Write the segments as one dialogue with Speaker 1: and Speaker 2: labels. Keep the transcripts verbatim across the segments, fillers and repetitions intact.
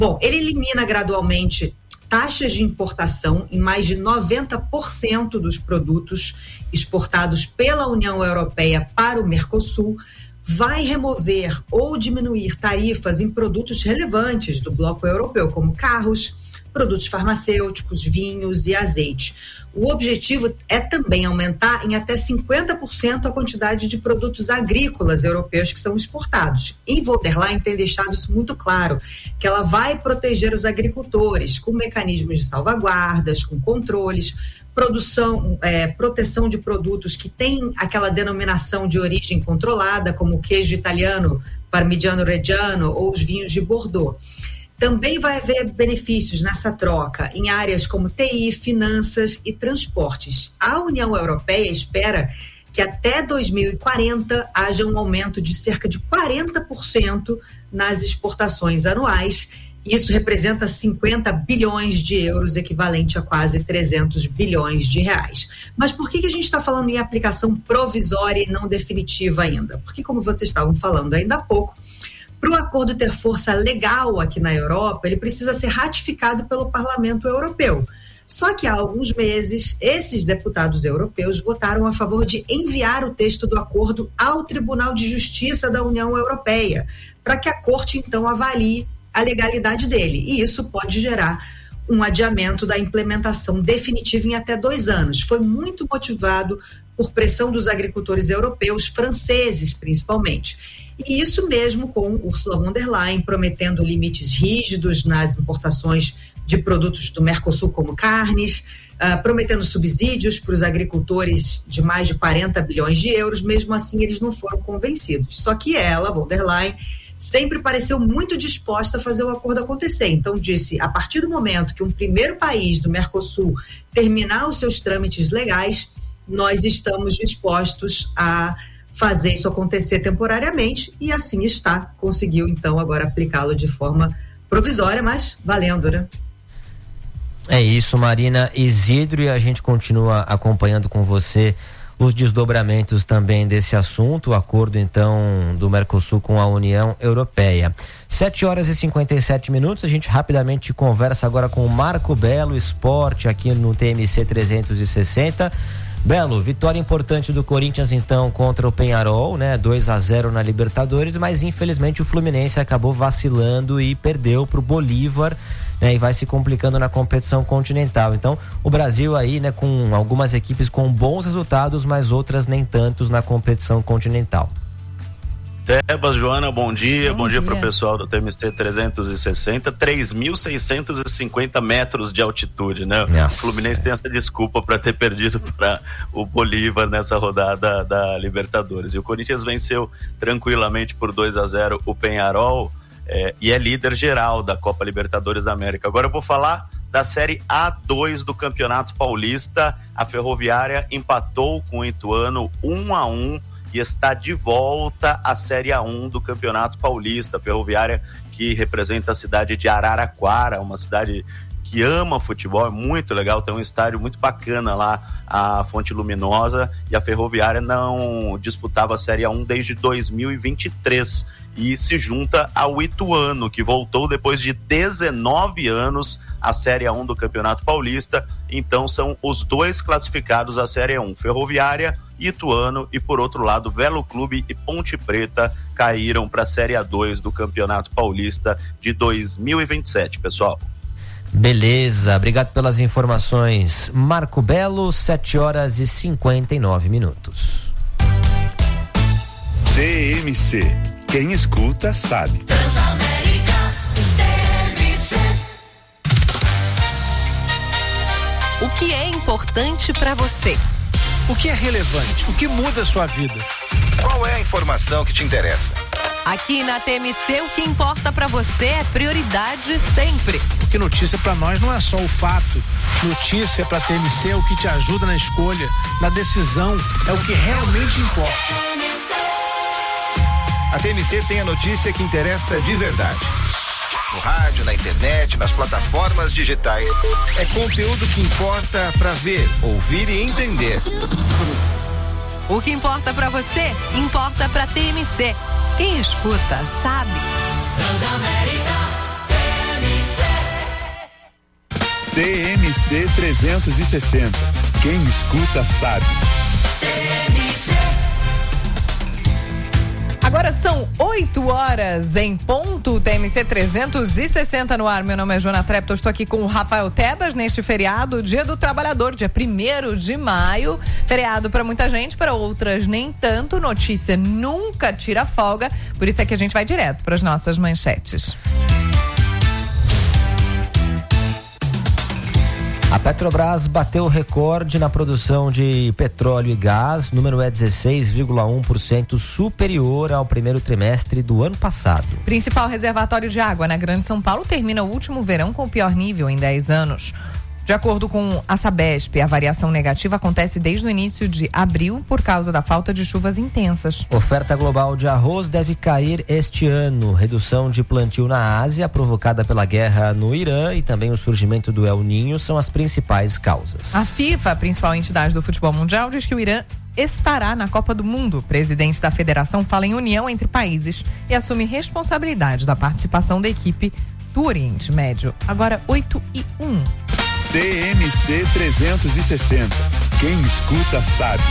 Speaker 1: Bom, ele elimina gradualmente taxas de importação em mais de noventa por cento dos produtos exportados pela União Europeia para o Mercosul, vai remover ou diminuir tarifas em produtos relevantes do bloco europeu, como carros, produtos farmacêuticos, vinhos e azeite. O objetivo é também aumentar em até cinquenta por cento a quantidade de produtos agrícolas europeus que são exportados. E von der Leyen tem deixado isso muito claro, que ela vai proteger os agricultores com mecanismos de salvaguardas, com controles, produção, é, proteção de produtos que têm aquela denominação de origem controlada, como o queijo italiano, Parmigiano Reggiano ou os vinhos de Bordeaux. Também vai haver benefícios nessa troca em áreas como T I, finanças e transportes. A União Europeia espera que até dois mil e quarenta haja um aumento de cerca de quarenta por cento nas exportações anuais. Isso representa cinquenta bilhões de euros, equivalente a quase trezentos bilhões de reais. Mas por que que a gente está falando em aplicação provisória e não definitiva ainda? Porque, como vocês estavam falando ainda há pouco, para o acordo ter força legal aqui na Europa, ele precisa ser ratificado pelo Parlamento Europeu. Só que há alguns meses, esses deputados europeus votaram a favor de enviar o texto do acordo ao Tribunal de Justiça da União Europeia, para que a Corte, então, avalie a legalidade dele. E isso pode gerar um adiamento da implementação definitiva em até dois anos. Foi muito motivado por pressão dos agricultores europeus, franceses principalmente. E isso mesmo com Ursula von der Leyen prometendo limites rígidos nas importações de produtos do Mercosul, como carnes, uh, prometendo subsídios para os agricultores de mais de quarenta bilhões de euros. Mesmo assim, eles não foram convencidos. Só que ela, von der Leyen, sempre pareceu muito disposta a fazer o acordo acontecer. Então disse, a partir do momento que um primeiro país do Mercosul terminar os seus trâmites legais, nós estamos dispostos a fazer isso acontecer temporariamente, e assim está. Conseguiu, então, agora aplicá-lo de forma provisória, mas valendo, né?
Speaker 2: É isso, Marina Isidro, e a gente continua acompanhando com você os desdobramentos também desse assunto, o acordo, então, do Mercosul com a União Europeia. sete horas e cinquenta e sete minutos, a gente rapidamente conversa agora com o Marco Belo, Esporte, aqui no T M C trezentos e sessenta. Belo, vitória importante do Corinthians então contra o Peñarol, né? dois a zero na Libertadores, mas infelizmente o Fluminense acabou vacilando e perdeu para o Bolívar, né? E vai se complicando na competição continental. Então, o Brasil aí, né, com algumas equipes com bons resultados, mas outras nem tantos na competição continental.
Speaker 3: Tebas, Joana, bom dia, bom,
Speaker 4: bom dia,
Speaker 3: dia para o pessoal do T M C trezentos e sessenta, três mil seiscentos e cinquenta metros de altitude, né?
Speaker 2: Nossa.
Speaker 3: O Fluminense tem essa desculpa para ter perdido para o Bolívar nessa rodada da Libertadores. E o Corinthians venceu tranquilamente por dois a zero o Peñarol, é, e é líder geral da Copa Libertadores da América. Agora eu vou falar da Série A dois do Campeonato Paulista. A Ferroviária empatou com o Ituano um a um e está de volta à Série A um do Campeonato Paulista. A Ferroviária, que representa a cidade de Araraquara, uma cidade que ama futebol, é muito legal, tem um estádio muito bacana lá, a Fonte Luminosa, e a Ferroviária não disputava a Série A um desde dois mil e vinte e três e se junta ao Ituano, que voltou depois de dezenove anos à Série A um do Campeonato Paulista. Então são os dois classificados à Série A um, Ferroviária, Ituano, e por outro lado Velo Clube e Ponte Preta caíram para a Série A dois do Campeonato Paulista de dois mil e vinte e sete, pessoal.
Speaker 2: Beleza, obrigado pelas informações, Marco Belo. Sete horas e cinquenta e nove minutos.
Speaker 5: T M C, quem escuta sabe.
Speaker 6: Transamérica, T M C.
Speaker 7: O que é importante para você?
Speaker 8: O que é relevante? O que muda a sua vida?
Speaker 9: Qual é a informação que te interessa?
Speaker 7: Aqui na T M C, o que importa pra você é prioridade sempre.
Speaker 8: Porque notícia pra nós não é só o fato. Notícia pra T M C é o que te ajuda na escolha, na decisão, é o que realmente importa.
Speaker 9: A T M C tem a notícia que interessa de verdade. No rádio, na internet, nas plataformas digitais. É conteúdo que importa pra ver, ouvir e entender.
Speaker 7: O que importa pra você, importa pra T M C. Quem escuta, sabe.
Speaker 6: Transamérica, T M
Speaker 5: T M C trezentos e sessenta. Quem escuta sabe.
Speaker 7: Agora são oito horas em ponto, T M C trezentos e sessenta no ar. Meu nome é Joana Trepto, estou aqui com o Rafael Tebas neste feriado, Dia do Trabalhador, dia primeiro de maio. Feriado para muita gente, para outras nem tanto. Notícia nunca tira folga, por isso é que a gente vai direto para as nossas manchetes.
Speaker 2: A Petrobras bateu recorde na produção de petróleo e gás. O número é dezesseis vírgula um por cento superior ao primeiro trimestre do ano passado.
Speaker 7: Principal reservatório de água na Grande São Paulo termina o último verão com o pior nível em dez anos. De acordo com a Sabesp, a variação negativa acontece desde o início de abril por causa da falta de chuvas intensas.
Speaker 2: Oferta global de arroz deve cair este ano. Redução de plantio na Ásia, provocada pela guerra no Irã, e também o surgimento do El Niño são as principais causas.
Speaker 7: A FIFA, a principal entidade do futebol mundial, diz que o Irã estará na Copa do Mundo. O presidente da federação fala em união entre países e assume responsabilidade da participação da equipe do Oriente Médio. Agora oito e um.
Speaker 5: T M C trezentos e sessenta. Quem escuta sabe.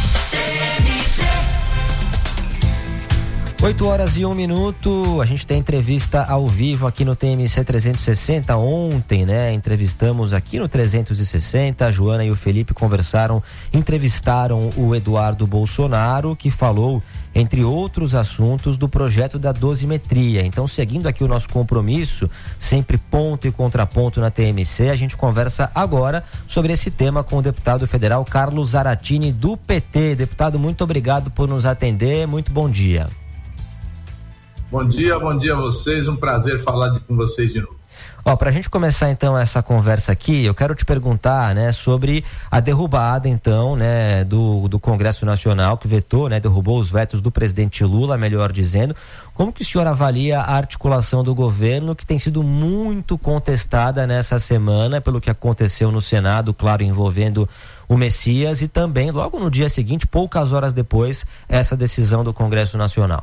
Speaker 2: oito horas e um minuto, a gente tem entrevista ao vivo aqui no T M C trezentos e sessenta. Ontem, né, entrevistamos aqui no trezentos e sessenta, a Joana e o Felipe conversaram, entrevistaram o Eduardo Bolsonaro, que falou, entre outros assuntos, do projeto da dosimetria. Então, seguindo aqui o nosso compromisso, sempre ponto e contraponto na T M C, a gente conversa agora sobre esse tema com o deputado federal Carlos Zaratini, do P T. Deputado, muito obrigado por nos atender, muito bom dia.
Speaker 4: Bom dia, bom dia a vocês, um prazer falar de, com vocês de novo.
Speaker 2: Ó, pra gente começar então essa conversa aqui, eu quero te perguntar, né, sobre a derrubada então, né, do, do Congresso Nacional, que vetou, né, derrubou os vetos do presidente Lula, melhor dizendo. Como que o senhor avalia a articulação do governo, que tem sido muito contestada nessa semana pelo que aconteceu no Senado, claro, envolvendo o Messias, e também logo no dia seguinte, poucas horas depois, essa decisão do Congresso Nacional?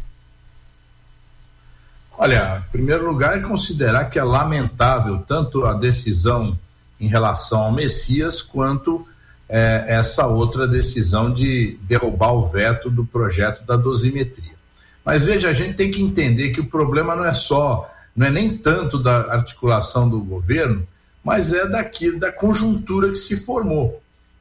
Speaker 4: Olha, em primeiro lugar, é considerar que é lamentável tanto a decisão em relação ao Messias quanto é, essa outra decisão de derrubar o veto do projeto da dosimetria. Mas veja, a gente tem que entender que o problema não é só, não é nem tanto da articulação do governo, mas é daqui, da conjuntura que se formou.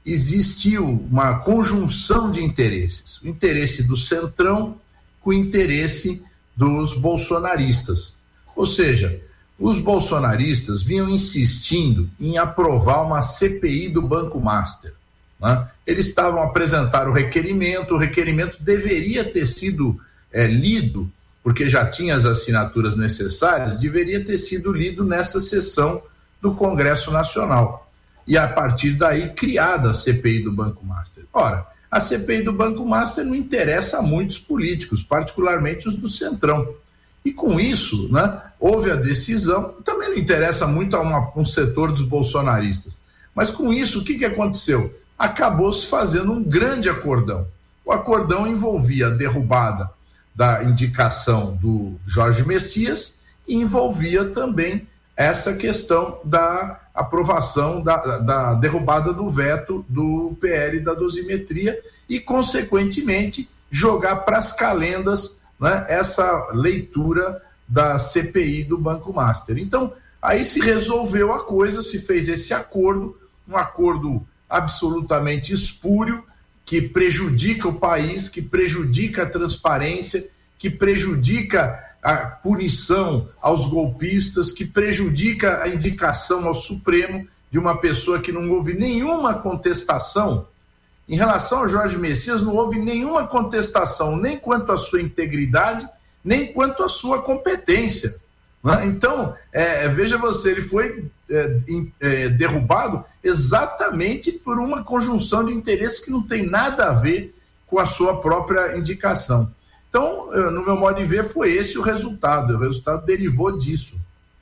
Speaker 4: Existiu uma conjunção de interesses, o interesse do Centrão com o interesse dos bolsonaristas. Ou seja, os bolsonaristas vinham insistindo em aprovar uma C P I do Banco Master, né? Eles estavam a apresentar o requerimento, o requerimento deveria ter sido é, lido, porque já tinha as assinaturas necessárias, deveria ter sido lido nessa sessão do Congresso Nacional. E a partir daí criada a C P I do Banco Master. Ora, a C P I do Banco Master não interessa a muitos políticos, particularmente os do Centrão. E com isso, né, houve a decisão, também não interessa muito a uma, um setor dos bolsonaristas. Mas com isso, o que, que aconteceu? Acabou se fazendo um grande acordão. O acordão envolvia a derrubada da indicação do Jorge Messias e envolvia também essa questão da aprovação, da, da derrubada do veto do P L da dosimetria e, consequentemente, jogar para as calendas, né, essa leitura da C P I do Banco Master. Então, aí se resolveu a coisa, se fez esse acordo, um acordo absolutamente espúrio, que prejudica o país, que prejudica a transparência, que prejudica a punição aos golpistas, que prejudica a indicação ao Supremo de uma pessoa que não houve nenhuma contestação. Em relação ao Jorge Messias, não houve nenhuma contestação, nem quanto à sua integridade, nem quanto à sua competência. Né? Então, é, veja você, ele foi é, é, derrubado exatamente por uma conjunção de interesses que não tem nada a ver com a sua própria indicação. Então, no meu modo de ver, foi esse o resultado. O resultado derivou disso.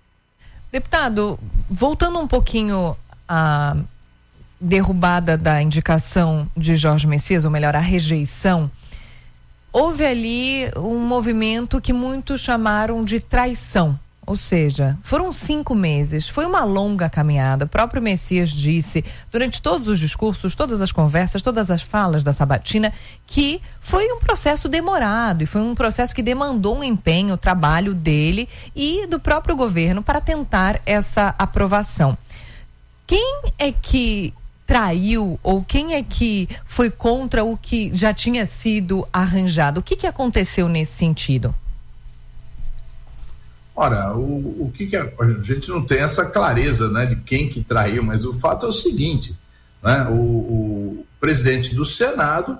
Speaker 7: Deputado, voltando um pouquinho à derrubada da indicação de Jorge Messias, ou melhor, a rejeição, houve ali um movimento que muitos chamaram de traição. Ou seja, foram cinco meses, foi uma longa caminhada. O próprio Messias disse, durante todos os discursos, todas as conversas, todas as falas da sabatina, que foi um processo demorado e foi um processo que demandou um empenho, o trabalho dele e do próprio governo para tentar essa aprovação. Quem é que traiu ou quem é que foi contra o que já tinha sido arranjado? O que que aconteceu nesse sentido?
Speaker 4: Ora, o, o que, que a, a gente não tem essa clareza, né, de quem que traiu, mas o fato é o seguinte, né, o, o presidente do Senado,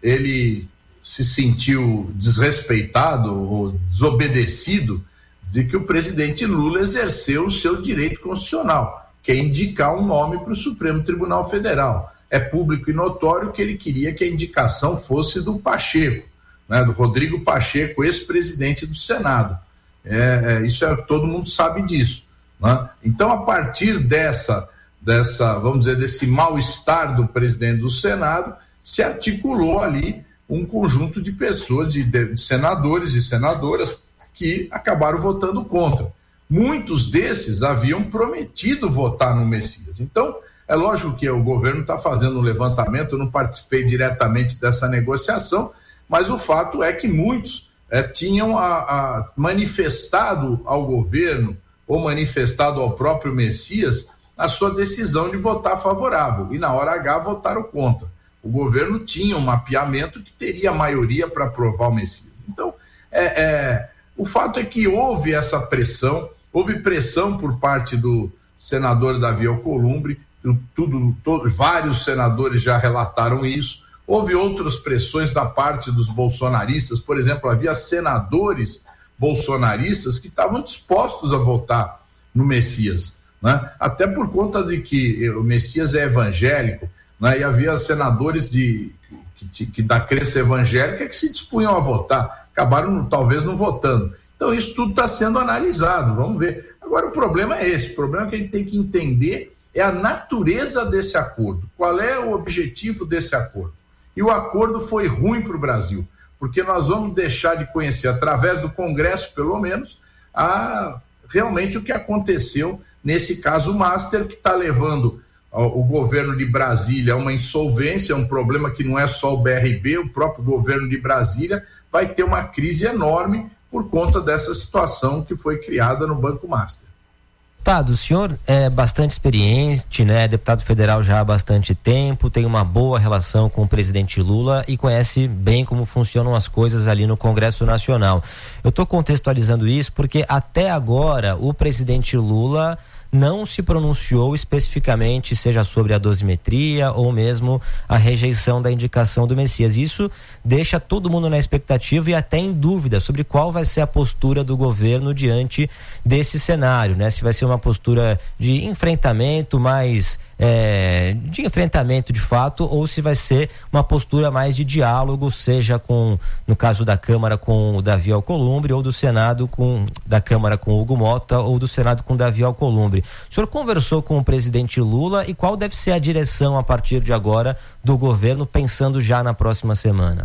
Speaker 4: ele se sentiu desrespeitado ou desobedecido de que o presidente Lula exerceu o seu direito constitucional, que é indicar um nome para o Supremo Tribunal Federal. É público e notório que ele queria que a indicação fosse do Pacheco, né, do Rodrigo Pacheco, ex-presidente do Senado. É, é, isso é, todo mundo sabe disso, né? Então, a partir dessa, dessa, vamos dizer, desse mal-estar do presidente do Senado, se articulou ali um conjunto de pessoas, de, de senadores e senadoras que acabaram votando contra. Muitos desses haviam prometido votar no Messias. Então, é lógico que o governo está fazendo um levantamento, eu não participei diretamente dessa negociação, mas o fato é que muitos É, tinham a, a manifestado ao governo ou manifestado ao próprio Messias a sua decisão de votar favorável e na hora H votaram contra. O governo tinha um mapeamento que teria maioria para aprovar o Messias. Então, é, é, o fato é que houve essa pressão, houve pressão por parte do senador Davi Alcolumbre, tudo, todos, vários senadores já relataram isso. Houve outras pressões da parte dos bolsonaristas, por exemplo, havia senadores bolsonaristas que estavam dispostos a votar no Messias, né? Até por conta de que o Messias é evangélico, né? E havia senadores de, que, que da crença evangélica que se dispunham a votar, acabaram talvez não votando. Então isso tudo está sendo analisado, vamos ver. Agora o problema é esse, o problema que a gente tem que entender é a natureza desse acordo, qual é o objetivo desse acordo. E o acordo foi ruim para o Brasil, porque nós vamos deixar de conhecer, através do Congresso, pelo menos, a, realmente o que aconteceu nesse caso Master, que está levando o, o governo de Brasília a uma insolvência, um problema que não é só o B R B, o próprio governo de Brasília vai ter uma crise enorme por conta dessa situação que foi criada no Banco Master.
Speaker 2: Deputado, o senhor é bastante experiente, né? Deputado federal já há bastante tempo, tem uma boa relação com o presidente Lula e conhece bem como funcionam as coisas ali no Congresso Nacional. Eu estou contextualizando isso porque até agora o presidente Lula não se pronunciou especificamente, seja sobre a dosimetria ou mesmo a rejeição da indicação do Messias. Isso deixa todo mundo na expectativa e até em dúvida sobre qual vai ser a postura do governo diante desse cenário, né? Se vai ser uma postura de enfrentamento mais é, de enfrentamento de fato, ou se vai ser uma postura mais de diálogo, seja com, no caso da Câmara com o Davi Alcolumbre, ou do Senado com, da Câmara com o Hugo Mota, ou do Senado com o Davi Alcolumbre. O senhor conversou com o presidente Lula e qual deve ser a direção a partir de agora do governo, pensando já na próxima semana?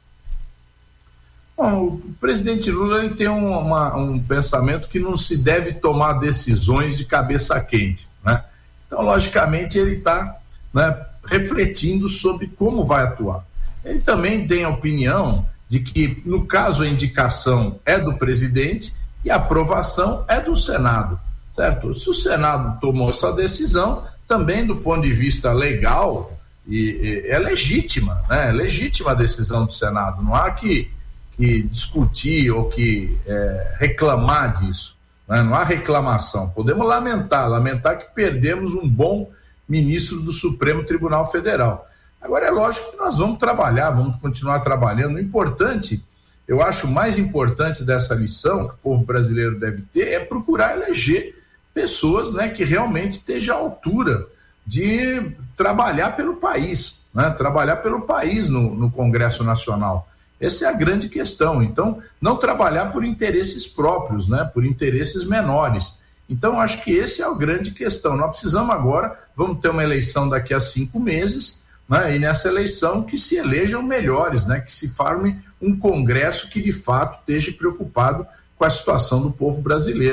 Speaker 4: Bom, o presidente Lula ele tem um, uma, um pensamento que não se deve tomar decisões de cabeça quente, né? Então, logicamente, ele está, né, refletindo sobre como vai atuar. Ele também tem a opinião de que, no caso, a indicação é do presidente e a aprovação é do Senado, certo? Se o Senado tomou essa decisão, também do ponto de vista legal, e, e, é legítima, né? É legítima a decisão do Senado, não há que, que discutir ou que é, reclamar disso. Não há reclamação, podemos lamentar, lamentar que perdemos um bom ministro do Supremo Tribunal Federal. Agora é lógico que nós vamos trabalhar, vamos continuar trabalhando. O importante, eu acho mais importante dessa lição que o povo brasileiro deve ter é procurar eleger pessoas, né, que realmente estejam à altura de trabalhar pelo país, né, trabalhar pelo país no, no Congresso Nacional. Essa é a grande questão. Então, não trabalhar por interesses próprios, né? Por interesses menores. Então, acho que essa é a grande questão. Nós precisamos agora, vamos ter uma eleição daqui a cinco meses, né? E nessa eleição que se elejam melhores, né? Que se forme um Congresso que, de fato, esteja preocupado com a situação do povo brasileiro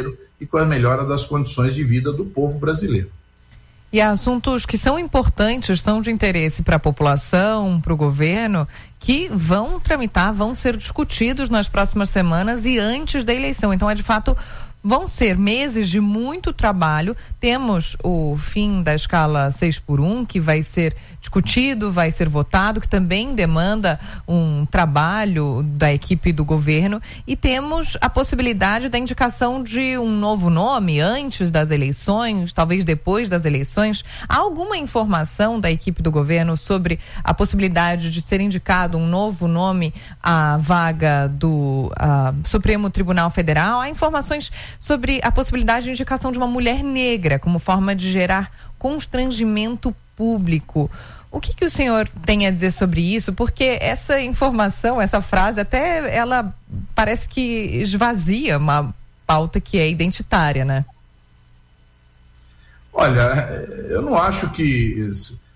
Speaker 4: e com a melhora das condições de vida do povo brasileiro.
Speaker 7: E assuntos que são importantes, são de interesse para a população, para o governo, que vão tramitar, vão ser discutidos nas próximas semanas e antes da eleição. Então, é de fato, vão ser meses de muito trabalho. Temos o fim da escala seis por um, que vai ser discutido, vai ser votado, que também demanda um trabalho da equipe do governo, e temos a possibilidade da indicação de um novo nome antes das eleições, talvez depois das eleições. Há alguma informação da equipe do governo sobre a possibilidade de ser indicado um novo nome à vaga do uh, Supremo Tribunal Federal? Há informações sobre a possibilidade de indicação de uma mulher negra como forma de gerar constrangimento público. O que que o senhor tem a dizer sobre isso? Porque essa informação, essa frase, até ela parece que esvazia uma pauta que é identitária, né?
Speaker 4: Olha, eu não acho que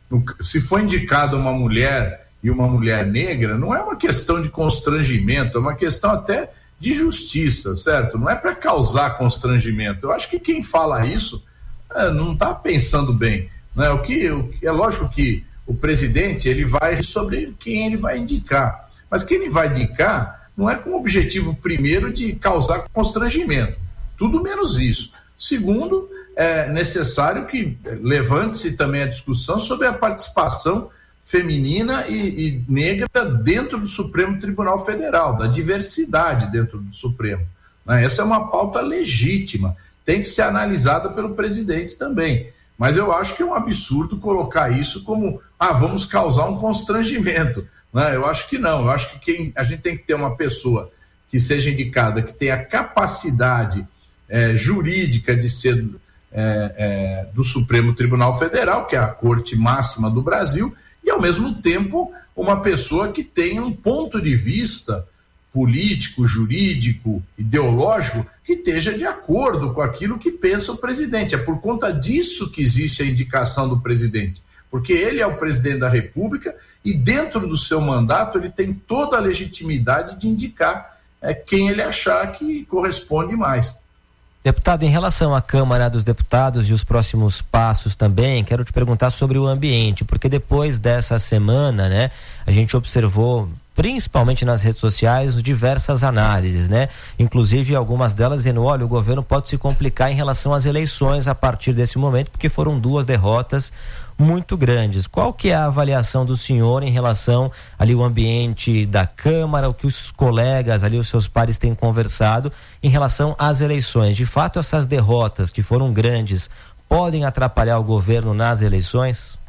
Speaker 4: se for indicada uma mulher e uma mulher negra, não é uma questão de constrangimento, é uma questão até de justiça, certo? Não é para causar constrangimento. Eu acho que quem fala isso é, não está pensando bem, né? O que, o, é lógico que o presidente ele vai sobre quem ele vai indicar, mas quem ele vai indicar não é com o objetivo primeiro de causar constrangimento, tudo menos isso. Segundo, é necessário que levante-se também a discussão sobre a participação feminina e, e negra dentro do Supremo Tribunal Federal, da diversidade dentro do Supremo, né? Essa é uma pauta legítima, tem que ser analisada pelo presidente também, mas eu acho que é um absurdo colocar isso como, ah, vamos causar um constrangimento, né? Eu acho que não, eu acho que quem, a gente tem que ter uma pessoa que seja indicada, que tenha capacidade é, jurídica de ser é, é, do Supremo Tribunal Federal, que é a corte máxima do Brasil, e, ao mesmo tempo, uma pessoa que tenha um ponto de vista político, jurídico, ideológico, que esteja de acordo com aquilo que pensa o presidente. É por conta disso que existe a indicação do presidente, porque ele é o presidente da República e, dentro do seu mandato, ele tem toda a legitimidade de indicar é, quem ele achar que corresponde mais.
Speaker 2: Deputado, em relação à Câmara dos Deputados e os próximos passos também, quero te perguntar sobre o ambiente, porque depois dessa semana, né, a gente observou, principalmente nas redes sociais, diversas análises, né? Inclusive algumas delas dizendo, olha, o governo pode se complicar em relação às eleições a partir desse momento, porque foram duas derrotas muito grandes. Qual que é a avaliação do senhor em relação ali o ambiente da Câmara, o que os colegas ali, os seus pares têm conversado em relação às eleições? De fato, essas derrotas que foram grandes podem atrapalhar o governo nas eleições?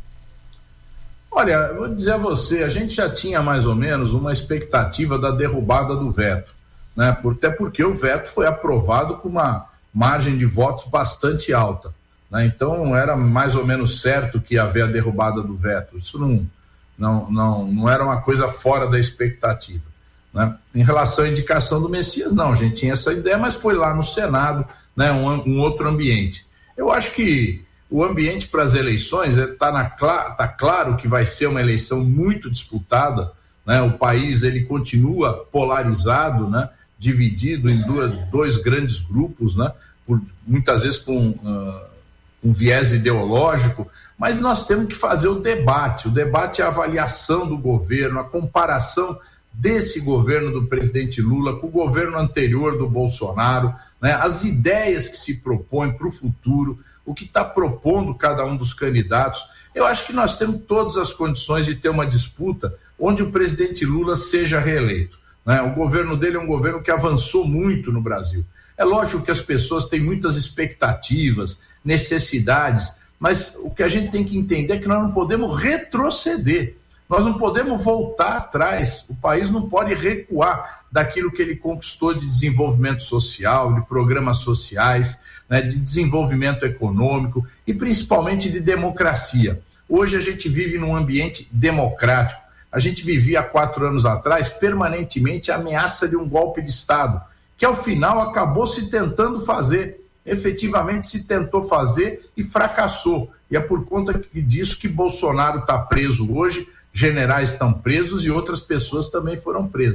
Speaker 4: Olha, vou dizer a você, a gente já tinha mais ou menos uma expectativa da derrubada do veto, né? Até porque o veto foi aprovado com uma margem de votos bastante alta, né? Então era mais ou menos certo que ia haver a derrubada do veto. Isso não, não, não, não era uma coisa fora da expectativa, né? Em relação à indicação do Messias, não, a gente tinha essa ideia, mas foi lá no Senado, né? um, um outro ambiente. Eu acho que o ambiente para as eleições está tá claro que vai ser uma eleição muito disputada, né? O país ele continua polarizado, né? Dividido em duas, dois grandes grupos, né? Por, muitas vezes com uh, um viés ideológico, mas nós temos que fazer o debate. O debate é a avaliação do governo, a comparação desse governo do presidente Lula com o governo anterior do Bolsonaro, né? As ideias que se propõem para o futuro, o que está propondo cada um dos candidatos. Eu acho que nós temos todas as condições de ter uma disputa onde o presidente Lula seja reeleito, né? O governo dele é um governo que avançou muito no Brasil. É lógico que as pessoas têm muitas expectativas, necessidades, mas o que a gente tem que entender é que nós não podemos retroceder, nós não podemos voltar atrás, o país não pode recuar daquilo que ele conquistou de desenvolvimento social, de programas sociais, né, de desenvolvimento econômico e principalmente de democracia. Hoje a gente vive num ambiente democrático. A gente vivia há quatro anos atrás permanentemente a ameaça de um golpe de Estado, que ao final acabou se tentando fazer, efetivamente se tentou fazer e fracassou. E é por conta disso que Bolsonaro está preso hoje, generais estão presos e outras pessoas também foram presas.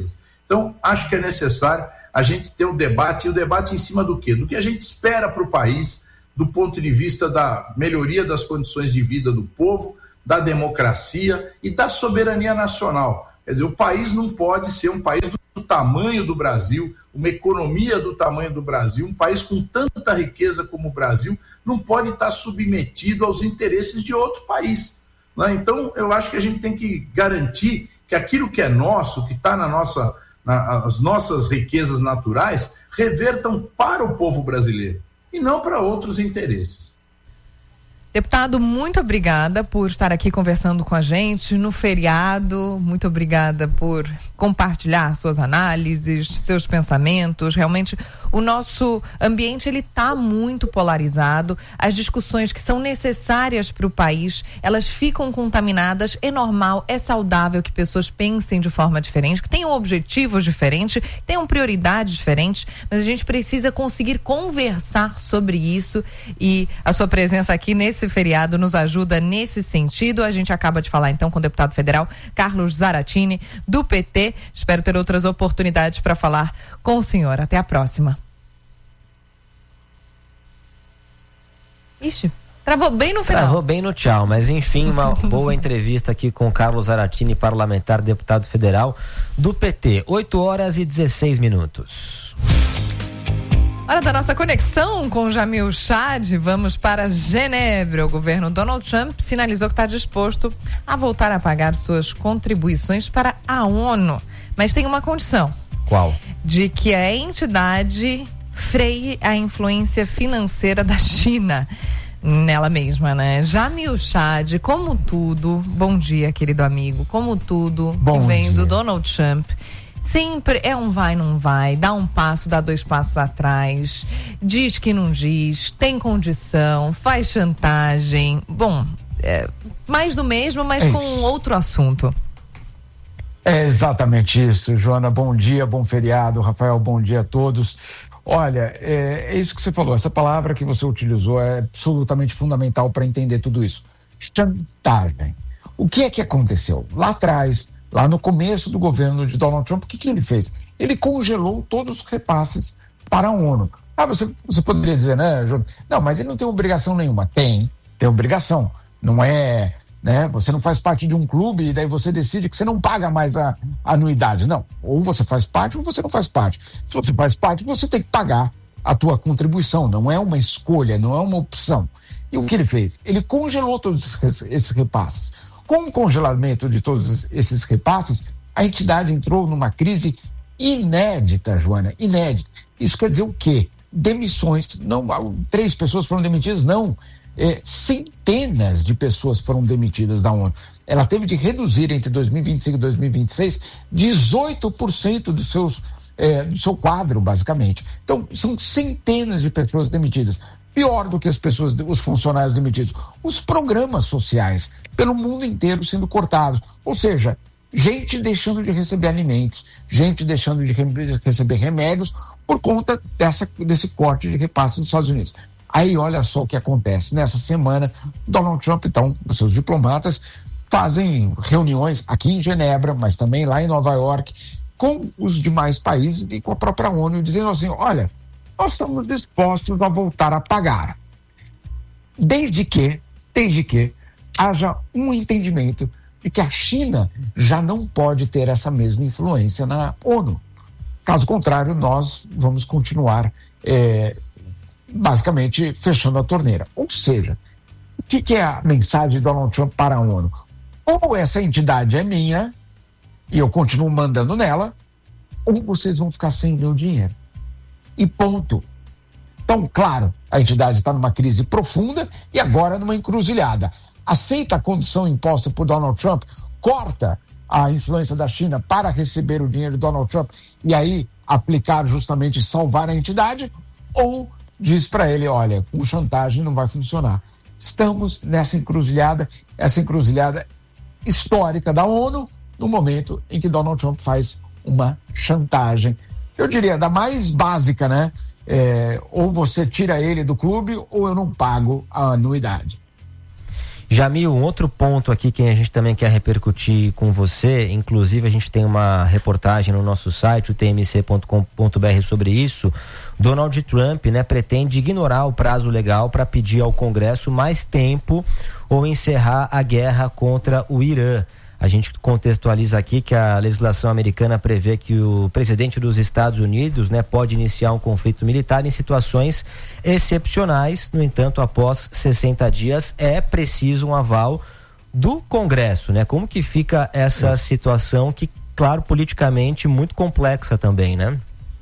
Speaker 4: Então, acho que é necessário a gente ter um debate, e o debate em cima do quê? Do que a gente espera para o país, do ponto de vista da melhoria das condições de vida do povo, da democracia e da soberania nacional. Quer dizer, o país não pode ser um país do, do tamanho do Brasil, uma economia do tamanho do Brasil, um país com tanta riqueza como o Brasil, não pode estar submetido aos interesses de outro país. Né? Então, eu acho que a gente tem que garantir que aquilo que é nosso, que está na nossa, na, as nossas riquezas naturais, revertam para o povo brasileiro e não para outros interesses.
Speaker 7: Deputado, muito obrigada por estar aqui conversando com a gente no feriado. Muito obrigada por compartilhar suas análises, seus pensamentos. Realmente, o nosso ambiente ele está muito polarizado. As discussões que são necessárias para o país, elas ficam contaminadas. É normal, é saudável que pessoas pensem de forma diferente, que tenham objetivos diferentes, tenham prioridades diferentes, mas a gente precisa conseguir conversar sobre isso, e a sua presença aqui nesse feriado nos ajuda nesse sentido. A gente acaba de falar então com o deputado federal Carlos Zaratini, do P T. Espero ter outras oportunidades para falar com o senhor. Até a próxima. Ixi, travou bem no final.
Speaker 2: Travou bem no tchau, mas enfim, uma boa entrevista aqui com o Carlos Zaratini, parlamentar, deputado federal do P T. oito horas e dezesseis minutos.
Speaker 7: Hora da nossa conexão com Jamil Chad. Vamos para Genebra. O governo Donald Trump sinalizou que está disposto a voltar a pagar suas contribuições para a ONU. Mas tem uma condição.
Speaker 2: Qual?
Speaker 7: De que a entidade freie a influência financeira da China nela mesma, né? Jamil Chad, como tudo, bom dia, querido amigo, como tudo
Speaker 10: bom
Speaker 7: que vem
Speaker 10: dia.
Speaker 7: do Donald Trump, sempre é um vai, não vai, dá um passo, dá dois passos atrás, diz que não diz, tem condição, faz chantagem. Bom, é, mais do mesmo, mas
Speaker 10: é
Speaker 7: com um outro assunto.
Speaker 10: É exatamente isso, Joana. Bom dia, bom feriado. Rafael, bom dia a todos. Olha, é, é isso que você falou, essa palavra que você utilizou é absolutamente fundamental para entender tudo isso. Chantagem. O que é que aconteceu? Lá atrás, lá no começo do governo de Donald Trump, o que, que ele fez? Ele congelou todos os repasses para a ONU. Ah, você, você poderia dizer, né, João? Não, mas ele não tem obrigação nenhuma. Tem, tem obrigação. Não é, né? Você não faz parte de um clube e daí você decide que você não paga mais a, a anuidade. Não, ou você faz parte ou você não faz parte. Se você faz parte, você tem que pagar a tua contribuição. Não é uma escolha, não é uma opção. E o que ele fez? Ele congelou todos esses repasses. Com o congelamento de todos esses repasses, a entidade entrou numa crise inédita, Joana, inédita. Isso quer dizer o quê? Demissões, não, três pessoas foram demitidas, não, é, centenas de pessoas foram demitidas da ONU. Ela teve de reduzir entre dois mil e vinte e cinco e dois mil e vinte e seis dezoito por cento dos seus, é, do seu quadro, basicamente. Então, são centenas de pessoas demitidas. Pior do que as pessoas, os funcionários demitidos, os programas sociais pelo mundo inteiro sendo cortados. Ou seja, gente deixando de receber alimentos, gente deixando de re- receber remédios por conta dessa, desse corte de repasse dos Estados Unidos. Aí olha só o que acontece. Nessa semana, Donald Trump, então, os seus diplomatas fazem reuniões aqui em Genebra, mas também lá em Nova York, com os demais países e com a própria ONU, dizendo assim, olha, nós estamos dispostos a voltar a pagar, desde que, desde que haja um entendimento de que a China já não pode ter essa mesma influência na ONU. Caso contrário, nós vamos continuar é, basicamente fechando a torneira. Ou seja, o que, que é a mensagem de Donald Trump para a ONU? Ou essa entidade é minha e eu continuo mandando nela, ou vocês vão ficar sem meu dinheiro. E ponto. Então, claro, a entidade está numa crise profunda e agora numa encruzilhada. Aceita a condição imposta por Donald Trump, corta a influência da China para receber o dinheiro de Donald Trump e aí aplicar justamente salvar a entidade, ou diz para ele, olha, com chantagem não vai funcionar. Estamos nessa encruzilhada, essa encruzilhada histórica da ONU, no momento em que Donald Trump faz uma chantagem, eu diria, da mais básica, né? É, ou você tira ele do clube ou eu não pago a anuidade.
Speaker 2: Jamil, um outro ponto aqui que a gente também quer repercutir com você, inclusive a gente tem uma reportagem no nosso site, o t m c ponto com ponto b r, sobre isso. Donald Trump, né, pretende ignorar o prazo legal para pedir ao Congresso mais tempo ou encerrar a guerra contra o Irã. A gente contextualiza aqui que a legislação americana prevê que o presidente dos Estados Unidos, né, pode iniciar um conflito militar em situações excepcionais. No entanto, após sessenta dias é preciso um aval do Congresso, né? Como que fica essa situação que, claro, politicamente muito complexa também, né?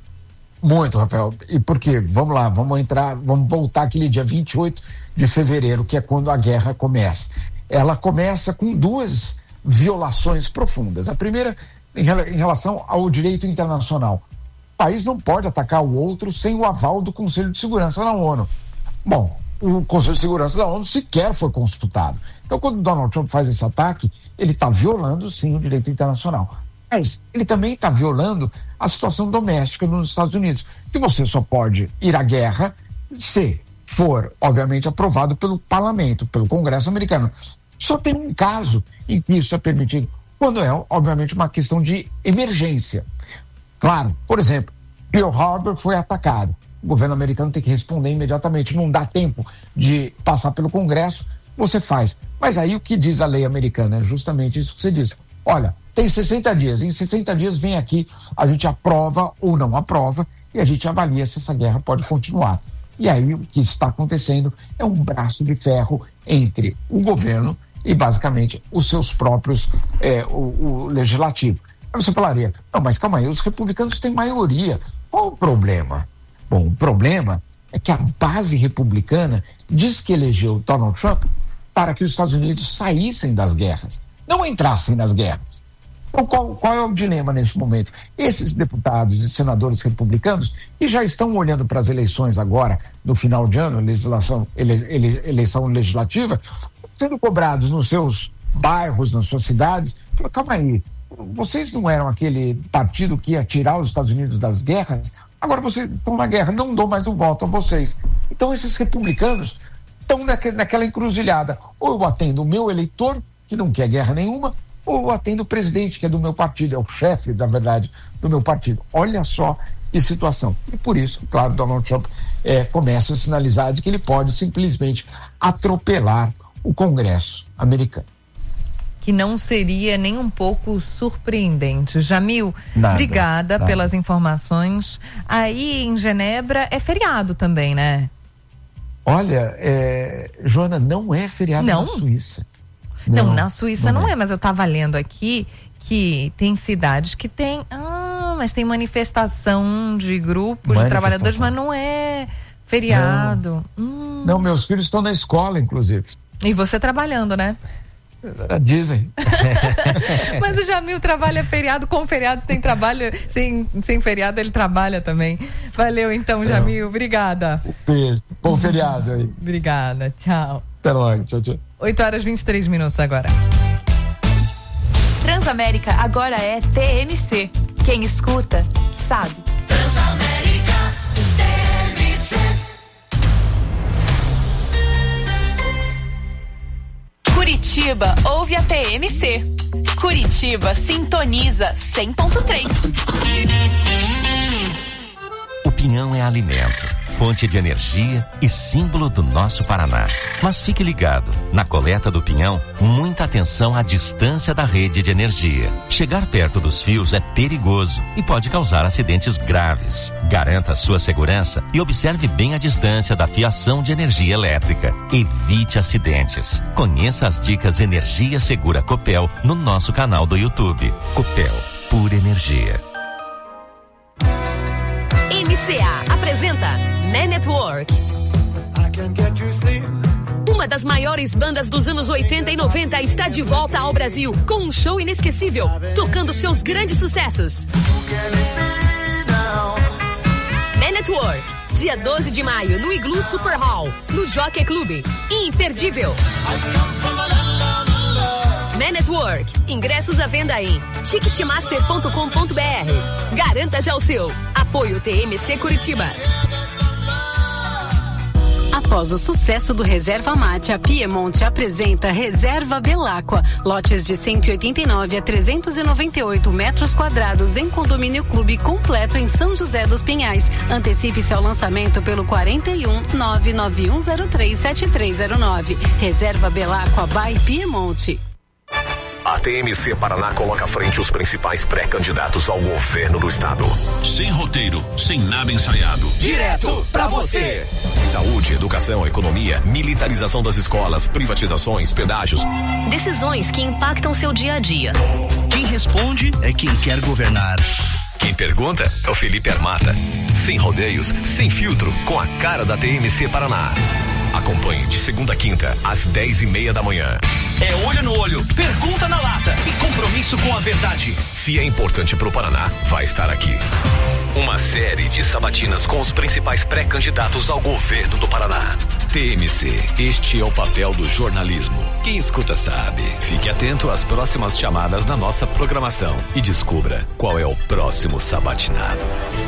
Speaker 10: Muito, Rafael. E por quê? Vamos lá, vamos entrar, vamos voltar aquele dia vinte e oito de fevereiro, que é quando a guerra começa. Ela começa com duas violações profundas. A primeira, em, em relação ao direito internacional. O país não pode atacar o outro sem o aval do Conselho de Segurança da ONU. Bom, o Conselho de Segurança da ONU sequer foi consultado. Então, quando Donald Trump faz esse ataque, ele está violando, sim, o direito internacional. Mas ele também está violando a situação doméstica nos Estados Unidos, que você só pode ir à guerra se for, obviamente, aprovado pelo parlamento, pelo Congresso americano. Só tem um caso em que isso é permitido, quando é, obviamente, uma questão de emergência. Claro, por exemplo, Pearl Harbor foi atacado. O governo americano tem que responder imediatamente, não dá tempo de passar pelo Congresso, você faz. Mas aí o que diz a lei americana é justamente isso que você disse. Olha, tem sessenta dias, em sessenta dias vem aqui, a gente aprova ou não aprova e a gente avalia se essa guerra pode continuar. E aí o que está acontecendo é um braço de ferro entre o governo e basicamente os seus próprios, é, o, o legislativo. Aí você falaria, não, mas calma aí, os republicanos têm maioria. Qual o problema? Bom, o problema é que a base republicana diz que elegeu Donald Trump para que os Estados Unidos saíssem das guerras, não entrassem nas guerras. Então, qual, qual é o dilema neste momento? Esses deputados e senadores republicanos, que já estão olhando para as eleições agora, no final de ano, legislação, ele, ele, eleição legislativa, sendo cobrados nos seus bairros, nas suas cidades, falam, calma aí, vocês não eram aquele partido que ia tirar os Estados Unidos das guerras? Agora vocês estão na guerra, não dou mais um voto a vocês. Então esses republicanos estão naquela, naquela encruzilhada. Ou eu atendo o meu eleitor, que não quer guerra nenhuma, ou eu atendo o presidente, que é do meu partido, é o chefe, na verdade, do meu partido. Olha só que situação. E por isso, claro, Donald Trump é, começa a sinalizar de que ele pode simplesmente atropelar o Congresso americano.
Speaker 7: Que não seria nem um pouco surpreendente. Jamil,
Speaker 10: nada,
Speaker 7: obrigada
Speaker 10: nada.
Speaker 7: pelas informações. Aí em Genebra é feriado também, né?
Speaker 10: Olha, é, Joana, não é feriado
Speaker 7: não?
Speaker 10: na Suíça.
Speaker 7: Não, não na Suíça não,
Speaker 10: não
Speaker 7: é.
Speaker 10: é,
Speaker 7: mas eu estava lendo aqui que tem cidades que tem, ah, mas tem manifestação de grupos de trabalhadores, mas não é feriado.
Speaker 10: Não,
Speaker 7: hum.
Speaker 10: não, meus filhos estão na escola, inclusive.
Speaker 7: E você trabalhando, né?
Speaker 10: Dizem.
Speaker 7: Mas o Jamil trabalha feriado, com feriado tem trabalho, sem, sem feriado ele trabalha também. Valeu então, Jamil, obrigada.
Speaker 10: Beijo, bom feriado aí.
Speaker 7: Obrigada, tchau.
Speaker 10: Até logo, tchau, tchau.
Speaker 7: oito horas e vinte e três minutos agora.
Speaker 11: Transamérica agora é T M C. Quem escuta, sabe.
Speaker 6: Transamérica T M C.
Speaker 11: Curitiba ouve a T M C. Curitiba sintoniza cem ponto três.
Speaker 12: O pinhão é alimento, fonte de energia e símbolo do nosso Paraná. Mas fique ligado, na coleta do pinhão, muita atenção à distância da rede de energia. Chegar perto dos fios é perigoso e pode causar acidentes graves. Garanta a sua segurança e observe bem a distância da fiação de energia elétrica. Evite acidentes. Conheça as dicas Energia Segura Copel no nosso canal do YouTube. Copel, pura energia.
Speaker 11: M C A apresenta Man at Work. Uma das maiores bandas dos anos oitenta e noventa está de volta ao Brasil com um show inesquecível, tocando seus grandes sucessos. Man at Work, dia doze de maio no Igloo Super Hall, no Jockey Club. Imperdível. Man at Work, ingressos à venda em ticketmaster ponto com ponto b r. Garanta já o seu. Apoio T M C Curitiba.
Speaker 13: Após o sucesso do Reserva Mate, a Piemonte apresenta Reserva Belaqua. Lotes de cento e oitenta e nove a trezentos e noventa e oito metros quadrados em condomínio clube completo em São José dos Pinhais. Antecipe-se ao lançamento pelo quarenta e um, nove nove um zero três sete três zero nove. Reserva Belaqua by Piemonte.
Speaker 14: A T M C Paraná coloca à frente os principais pré-candidatos ao governo do estado.
Speaker 15: Sem roteiro, sem nada ensaiado.
Speaker 14: Direto pra você. Saúde, educação, economia, militarização das escolas, privatizações, pedágios.
Speaker 11: Decisões que impactam seu dia a dia.
Speaker 16: Quem responde é quem quer governar.
Speaker 14: Quem pergunta é o Felipe Armata. Sem rodeios, sem filtro, com a cara da T M C Paraná. Acompanhe de segunda a quinta, às dez e meia da manhã.
Speaker 16: É olho no olho, pergunta na lata e compromisso com a verdade.
Speaker 14: Se é importante pro Paraná, vai estar aqui. Uma série de sabatinas com os principais pré-candidatos ao governo do Paraná. T M C, este é o papel do jornalismo. Quem escuta sabe. Fique atento às próximas chamadas na nossa programação e descubra qual é o próximo sabatinado.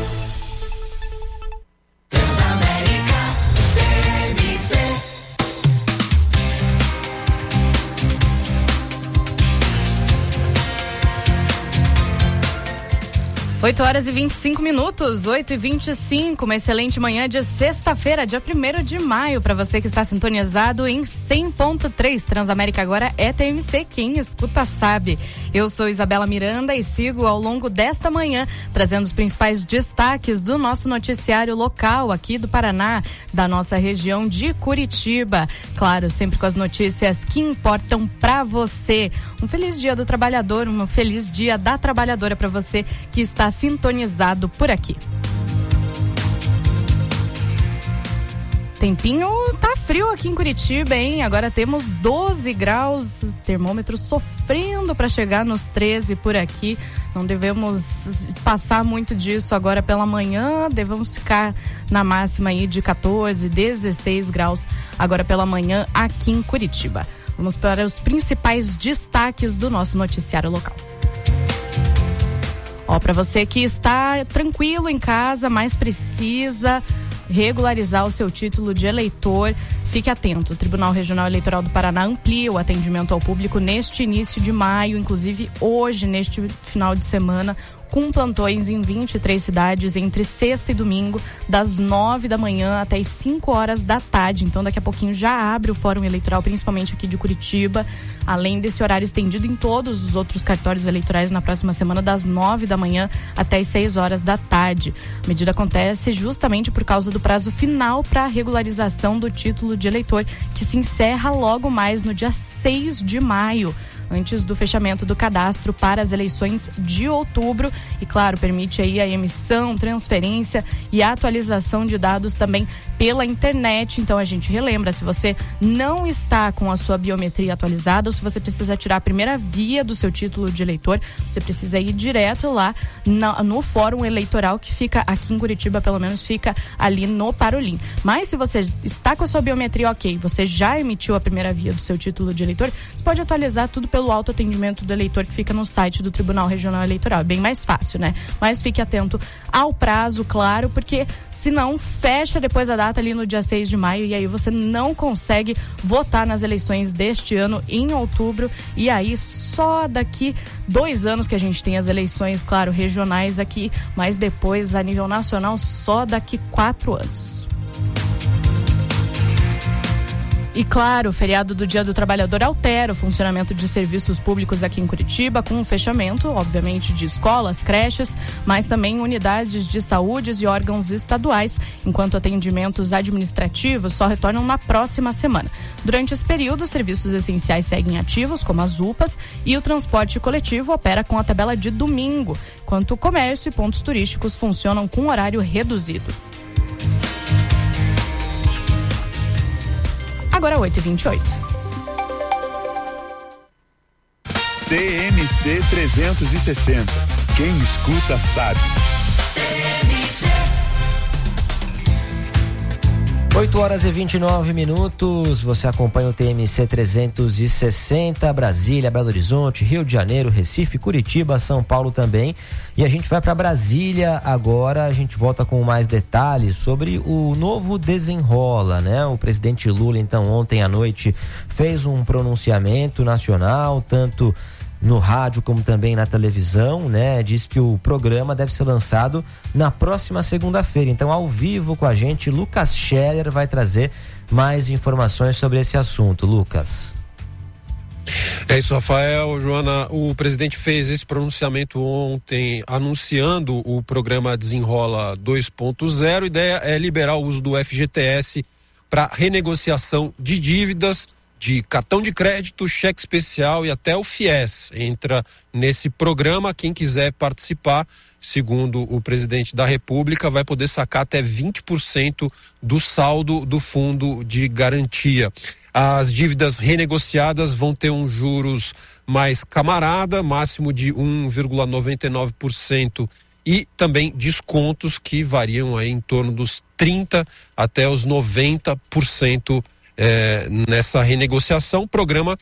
Speaker 7: oito horas e vinte e cinco minutos, oito e vinte e cinco, uma excelente manhã de sexta-feira, dia primeiro de maio, para você que está sintonizado em cem ponto três. Transamérica agora é T M C, quem escuta sabe. Eu sou Isabela Miranda e sigo ao longo desta manhã trazendo os principais destaques do nosso noticiário local aqui do Paraná, da nossa região de Curitiba. Claro, sempre com as notícias que importam para você. Um feliz dia do trabalhador, um feliz dia da trabalhadora para você que está sintonizado por aqui. Tempinho tá frio aqui em Curitiba, hein? Agora temos doze graus, termômetro sofrendo para chegar nos treze por aqui. Não devemos passar muito disso agora pela manhã, devemos ficar na máxima aí de quatorze, dezesseis graus agora pela manhã aqui em Curitiba. Vamos para os principais destaques do nosso noticiário local. Ó, para você que está tranquilo em casa, mas precisa regularizar o seu título de eleitor, fique atento. O Tribunal Regional Eleitoral do Paraná amplia o atendimento ao público neste início de maio, inclusive hoje, neste final de semana, com plantões em vinte e três cidades entre sexta e domingo, das nove da manhã até as cinco horas da tarde. Então, daqui a pouquinho já abre o Fórum Eleitoral, principalmente aqui de Curitiba, além desse horário estendido em todos os outros cartórios eleitorais na próxima semana, das nove da manhã até as seis horas da tarde. A medida acontece justamente por causa do prazo final para a regularização do título de eleitor, que se encerra logo mais no dia seis de maio. Antes do fechamento do cadastro para as eleições de outubro e, claro, permite aí a emissão, transferência e atualização de dados também pela internet. Então a gente relembra, se você não está com a sua biometria atualizada ou se você precisa tirar a primeira via do seu título de eleitor, você precisa ir direto lá na, no Fórum Eleitoral, que fica aqui em Curitiba, pelo menos fica ali no Parolim. Mas se você está com a sua biometria ok, você já emitiu a primeira via do seu título de eleitor, você pode atualizar tudo pelo autoatendimento do eleitor que fica no site do Tribunal Regional Eleitoral. É bem mais fácil, né? Mas fique atento ao prazo, claro, porque senão fecha depois a data ali no dia seis de maio e aí você não consegue votar nas eleições deste ano em outubro, e aí só daqui dois anos que a gente tem as eleições, claro, regionais aqui, mas depois a nível nacional só daqui quatro anos. E claro, o feriado do Dia do Trabalhador altera o funcionamento de serviços públicos aqui em Curitiba, com o fechamento, obviamente, de escolas, creches, mas também unidades de saúde e órgãos estaduais, enquanto atendimentos administrativos só retornam na próxima semana. Durante esse período, os serviços essenciais seguem ativos, como as U P As, e o transporte coletivo opera com a tabela de domingo, enquanto o comércio e pontos turísticos funcionam com horário reduzido. Agora oito e vinte e oito.
Speaker 5: T M C trezentos e sessenta. Quem escuta sabe.
Speaker 2: oito horas e vinte e nove minutos, você acompanha o T M C trezentos e sessenta, Brasília, Belo Horizonte, Rio de Janeiro, Recife, Curitiba, São Paulo também. E a gente vai para Brasília agora, a gente volta com mais detalhes sobre o novo desenrola, né? O presidente Lula, então, ontem à noite fez um pronunciamento nacional, tanto no rádio como também na televisão, né? Diz que o programa deve ser lançado na próxima segunda-feira. Então, ao vivo com a gente, Lucas Scherer vai trazer mais informações sobre esse assunto. Lucas.
Speaker 17: É isso, Rafael, Joana, o presidente fez esse pronunciamento ontem anunciando o programa Desenrola dois ponto zero. A ideia é liberar o uso do F G T S para renegociação de dívidas, de cartão de crédito, cheque especial e até o FIES. Entra nesse programa, quem quiser participar, segundo o presidente da República, vai poder sacar até vinte por cento do saldo do fundo de garantia. As dívidas renegociadas vão ter um juros mais camarada, máximo de um vírgula noventa e nove por cento, e também descontos que variam aí em torno dos trinta por cento até os noventa por cento É, nessa renegociação. O programa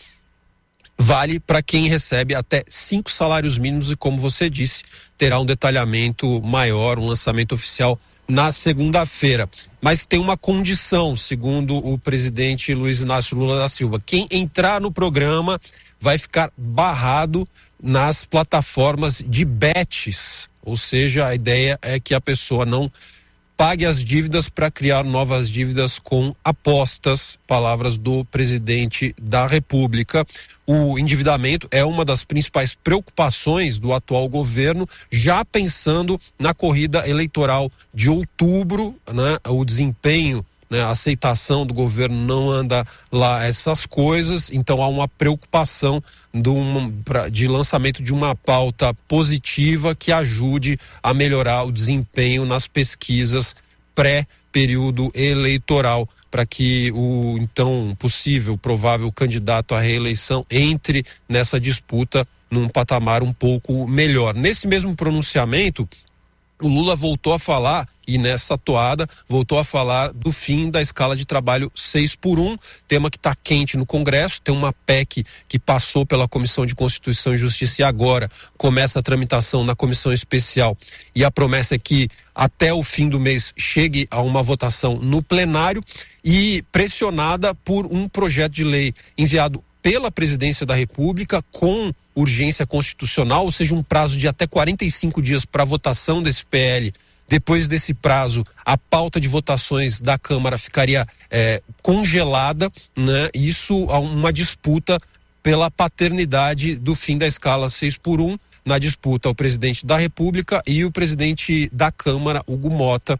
Speaker 17: vale para quem recebe até cinco salários mínimos e, como você disse, terá um detalhamento maior, um lançamento oficial na segunda-feira. Mas tem uma condição, segundo o presidente Luiz Inácio Lula da Silva: quem entrar no programa vai ficar barrado nas plataformas de bets, ou seja, a ideia é que a pessoa não pague as dívidas para criar novas dívidas com apostas, palavras do presidente da República. O endividamento é uma das principais preocupações do atual governo, já pensando na corrida eleitoral de outubro, né? O desempenho, né? A aceitação do governo não anda lá essas coisas, então há uma preocupação de, um, pra, de lançamento de uma pauta positiva que ajude a melhorar o desempenho nas pesquisas pré-período eleitoral, para que o então possível, provável candidato à reeleição entre nessa disputa num patamar um pouco melhor. Nesse mesmo pronunciamento, o Lula voltou a falar, e nessa toada, voltou a falar do fim da escala de trabalho seis por um, tema que está quente no Congresso. Tem uma P E C que passou pela Comissão de Constituição e Justiça e agora começa a tramitação na Comissão Especial. E a promessa é que até o fim do mês chegue a uma votação no plenário, e pressionada por um projeto de lei enviado pela Presidência da República com urgência constitucional, ou seja, um prazo de até quarenta e cinco dias para votação desse P L. Depois desse prazo, a pauta de votações da Câmara ficaria é, congelada, né? Isso há uma disputa pela paternidade do fim da escala seis por um, na disputa o presidente da República e o presidente da Câmara, Hugo Mota,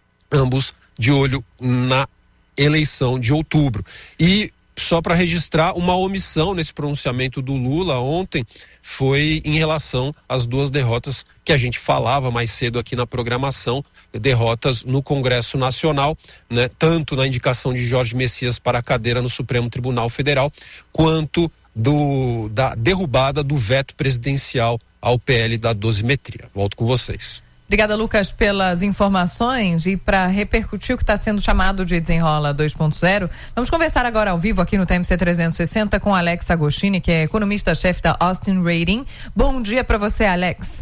Speaker 17: ambos de olho na eleição de outubro. E só para registrar, uma omissão nesse pronunciamento do Lula ontem foi em relação às duas derrotas que a gente falava mais cedo aqui na programação, derrotas no Congresso Nacional, né, tanto na indicação de Jorge Messias para a cadeira no Supremo Tribunal Federal, quanto do, da derrubada do veto presidencial ao P L da dosimetria. Volto com vocês.
Speaker 7: Obrigada, Lucas, pelas informações. E para repercutir o que está sendo chamado de Desenrola dois ponto zero, vamos conversar agora ao vivo aqui no T M C trezentos e sessenta com Alex Agostini, que é economista-chefe da Austin Rating. Bom dia para você, Alex.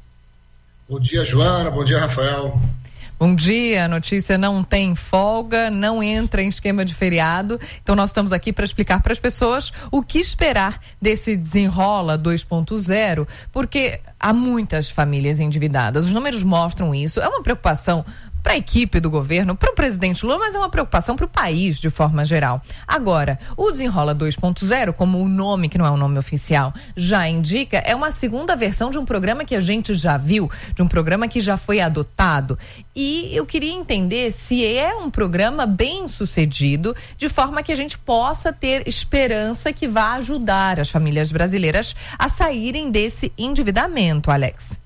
Speaker 18: Bom dia, Joana. Bom dia, Rafael.
Speaker 7: Bom dia, a notícia não tem folga, não entra em esquema de feriado, então nós estamos aqui para explicar para as pessoas o que esperar desse Desenrola dois ponto zero, porque há muitas famílias endividadas, os números mostram isso, é uma preocupação para a equipe do governo, para o presidente Lula, mas é uma preocupação para o país de forma geral. Agora, o Desenrola dois ponto zero, como o nome, que não é o nome oficial, já indica, é uma segunda versão de um programa que a gente já viu, de um programa que já foi adotado. E eu queria entender se é um programa bem sucedido, de forma que a gente possa ter esperança que vá ajudar as famílias brasileiras a saírem desse endividamento, Alex.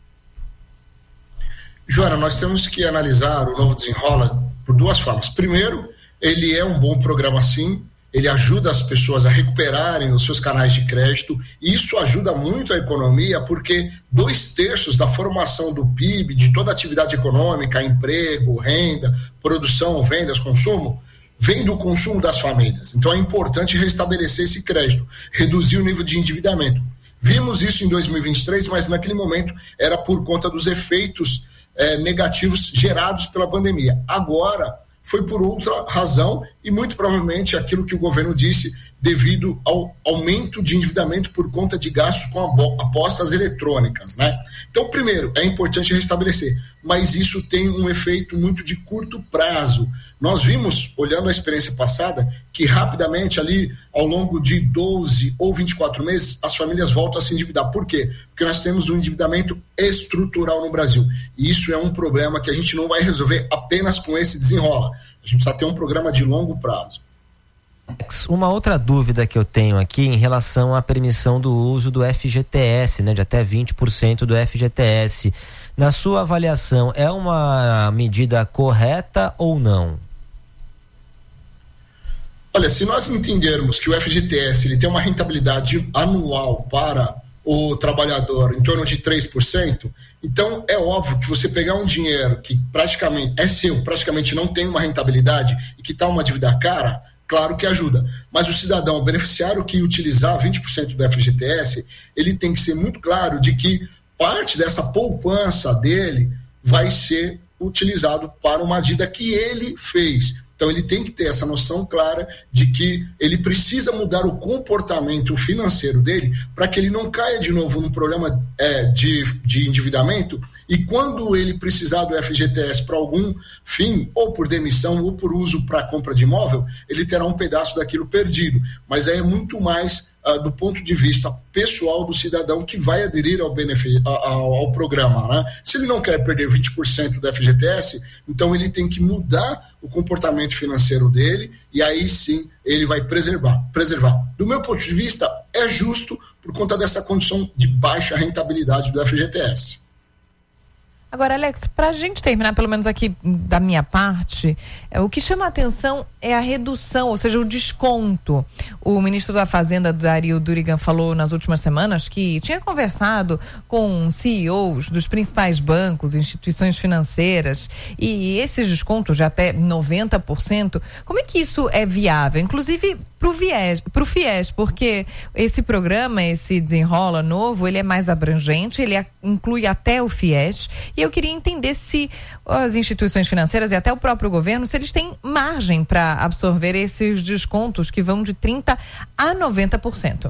Speaker 18: Joana, nós temos que analisar o novo Desenrola por duas formas. Primeiro, ele é um bom programa sim, ele ajuda as pessoas a recuperarem os seus canais de crédito, e isso ajuda muito a economia, porque dois terços da formação do P I B, de toda a atividade econômica, emprego, renda, produção, vendas, consumo, vem do consumo das famílias. Então é importante restabelecer esse crédito, reduzir o nível de endividamento. Vimos isso em dois mil e vinte e três, mas naquele momento era por conta dos efeitos eh, negativos gerados pela pandemia. Agora foi por outra razão e muito provavelmente aquilo que o governo disse devido ao aumento de endividamento por conta de gastos com apostas eletrônicas, né? Então, primeiro, é importante restabelecer, mas isso tem um efeito muito de curto prazo. Nós vimos, olhando a experiência passada, que rapidamente ali, ao longo de doze ou vinte e quatro meses, as famílias voltam a se endividar. Por quê? Porque nós temos um endividamento estrutural no Brasil. E isso é um problema que a gente não vai resolver apenas com esse desenrola. A gente precisa ter um programa de longo prazo.
Speaker 2: Uma outra dúvida que eu tenho aqui em relação à permissão do uso do F G T S, né, de até vinte por cento do F G T S. Na sua avaliação, é uma medida correta ou não?
Speaker 18: Olha, se nós entendermos que o F G T S ele tem uma rentabilidade anual para o trabalhador em torno de três por cento, então é óbvio que você pegar um dinheiro que praticamente é seu, praticamente não tem uma rentabilidade e que está uma dívida cara, claro que ajuda. Mas o cidadão, o beneficiário que utilizar vinte por cento do F G T S, ele tem que ser muito claro de que parte dessa poupança dele vai ser utilizado para uma dívida que ele fez. Então ele tem que ter essa noção clara de que ele precisa mudar o comportamento financeiro dele para que ele não caia de novo num problema é, de, de endividamento, e quando ele precisar do F G T S para algum fim, ou por demissão ou por uso para compra de imóvel, ele terá um pedaço daquilo perdido. Mas aí é muito mais uh, do ponto de vista pessoal do cidadão que vai aderir ao, benefício, ao, ao programa, né? Se ele não quer perder vinte por cento do F G T S, então ele tem que mudar o comportamento financeiro dele, e aí sim ele vai preservar, preservar. Do meu ponto de vista, é justo por conta dessa condição de baixa rentabilidade do F G T S.
Speaker 7: Agora, Alex, para a gente terminar, pelo menos aqui da minha parte, é, o que chama a atenção é a redução, ou seja, o desconto. O ministro da Fazenda, Dario Durigan, falou nas últimas semanas que tinha conversado com C E Os dos principais bancos, instituições financeiras, e esses descontos de até noventa por cento, como é que isso é viável? Inclusive para o viés, para o FIES, porque esse programa, esse Desenrola novo, ele é mais abrangente, ele a, inclui até o FIES, e eu queria entender se as instituições financeiras e até o próprio governo, se eles têm margem para absorver esses descontos que vão de trinta por cento a noventa por cento.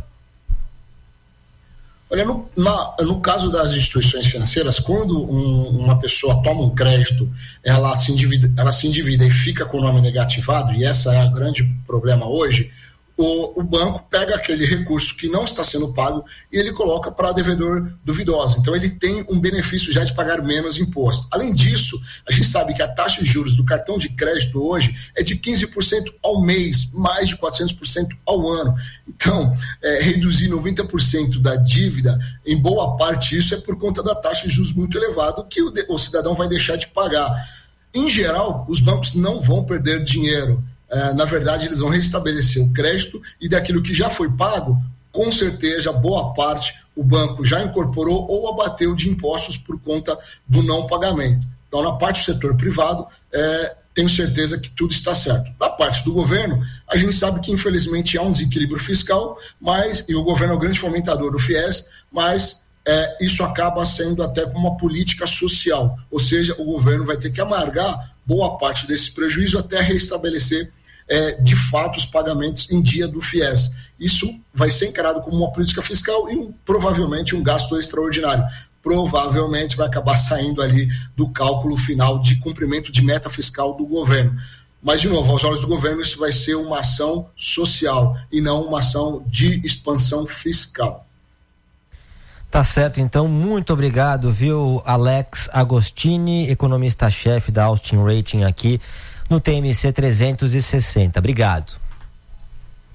Speaker 18: Olha, no, na, no caso das instituições financeiras, quando um, uma pessoa toma um crédito, ela se, endivida, ela se endivida e fica com o nome negativado, e esse é o grande problema hoje, o, o banco pega aquele recurso que não está sendo pago e ele coloca para devedor duvidoso. Então ele tem um benefício já de pagar menos imposto. Além disso, a gente sabe que a taxa de juros do cartão de crédito hoje é de quinze por cento ao mês, mais de quatrocentos por cento ao ano. Então, é, reduzir noventa por cento da dívida, em boa parte isso é por conta da taxa de juros muito elevada que o, o cidadão vai deixar de pagar. Em geral, os bancos não vão perder dinheiro. Uh, na verdade, eles vão restabelecer o crédito, e daquilo que já foi pago, com certeza, boa parte o banco já incorporou ou abateu de impostos por conta do não pagamento. Então, na parte do setor privado, é, tenho certeza que tudo está certo. Da parte do governo, a gente sabe que, infelizmente, há um desequilíbrio fiscal, mas, e o governo é o grande fomentador do FIES, mas é, isso acaba sendo até como uma política social, ou seja, o governo vai ter que amargar boa parte desse prejuízo até restabelecer é, de fato os pagamentos em dia do FIES. Isso vai ser encarado como uma política fiscal e um, provavelmente um gasto extraordinário. Provavelmente vai acabar saindo ali do cálculo final de cumprimento de meta fiscal do governo. Mas, de novo, aos olhos do governo, isso vai ser uma ação social e não uma ação de expansão fiscal.
Speaker 2: Tá certo, então, muito obrigado, viu, Alex Agostini, economista-chefe da Austin Rating aqui no T M C trezentos e sessenta. Obrigado.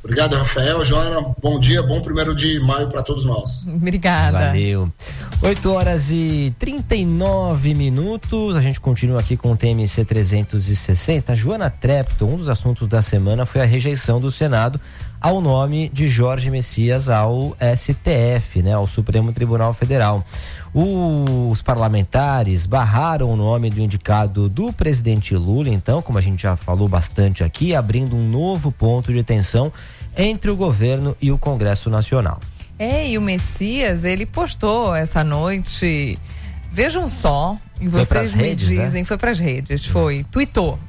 Speaker 18: Obrigado, Rafael, Joana. Bom dia, bom primeiro de maio para todos nós.
Speaker 7: Obrigada.
Speaker 2: Valeu. oito horas e trinta e nove minutos. A gente continua aqui com o T M C trezentos e sessenta. Joana Trepton, um dos assuntos da semana foi a rejeição do Senado ao nome de Jorge Messias ao S T F, né, ao Supremo Tribunal Federal. Os parlamentares barraram o nome do indicado do presidente Lula, então, como a gente já falou bastante aqui, abrindo um novo ponto de tensão entre o governo e o Congresso Nacional.
Speaker 7: É, e o Messias, ele postou essa noite, vejam só, e vocês me redes, dizem, né? Foi pras redes, foi, tweetou.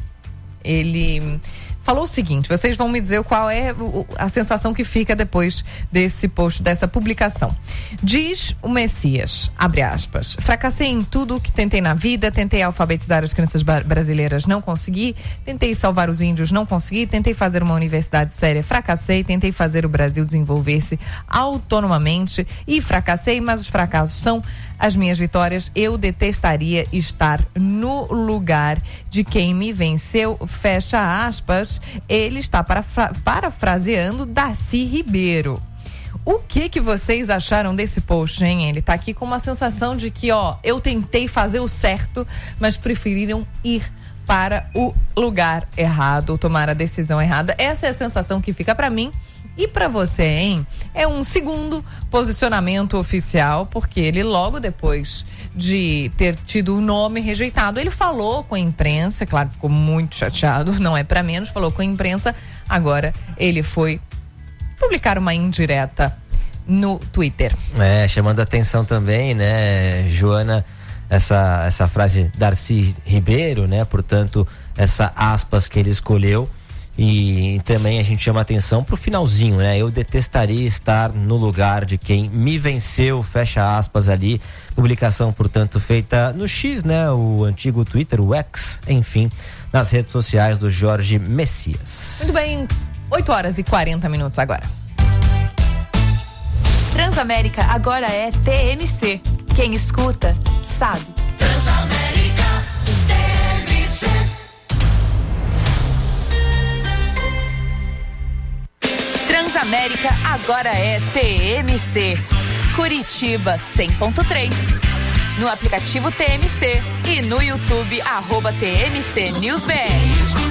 Speaker 7: Ele falou o seguinte, vocês vão me dizer qual é a sensação que fica depois desse post, dessa publicação. Diz o Messias, abre aspas, fracassei em tudo o que tentei na vida, tentei alfabetizar as crianças brasileiras, não consegui, tentei salvar os índios, não consegui, tentei fazer uma universidade séria, fracassei, tentei fazer o Brasil desenvolver-se autonomamente e fracassei, mas os fracassos são as minhas vitórias. Eu detestaria estar no lugar de quem me venceu, fecha aspas. Ele está parafra- parafraseando Darcy Ribeiro. O que que vocês acharam desse post, hein? Ele tá aqui com uma sensação de que, ó, eu tentei fazer o certo, mas preferiram ir para o lugar errado, ou tomar a decisão errada. Essa é a sensação que fica para mim. E para você, hein? É um segundo posicionamento oficial, porque ele logo depois de ter tido o nome rejeitado, ele falou com a imprensa, claro, ficou muito chateado, não é para menos, falou com a imprensa, agora ele foi publicar uma indireta no Twitter.
Speaker 2: É, chamando a atenção também, né, Joana, essa, essa frase Darcy Ribeiro, né, portanto, essa aspas que ele escolheu. E também a gente chama atenção pro finalzinho, né? Eu detestaria estar no lugar de quem me venceu, fecha aspas ali. Publicação, portanto, feita no X, né? O antigo Twitter, o X, enfim, nas redes sociais do Jorge Messias.
Speaker 7: Muito bem, oito horas e quarenta minutos agora.
Speaker 19: Transamérica agora é T M C. Quem escuta, sabe.
Speaker 6: Transamérica, T M C.
Speaker 19: Transamérica agora é T M C. Curitiba cem ponto três. No aplicativo T M C e no YouTube, arroba T M C News B R.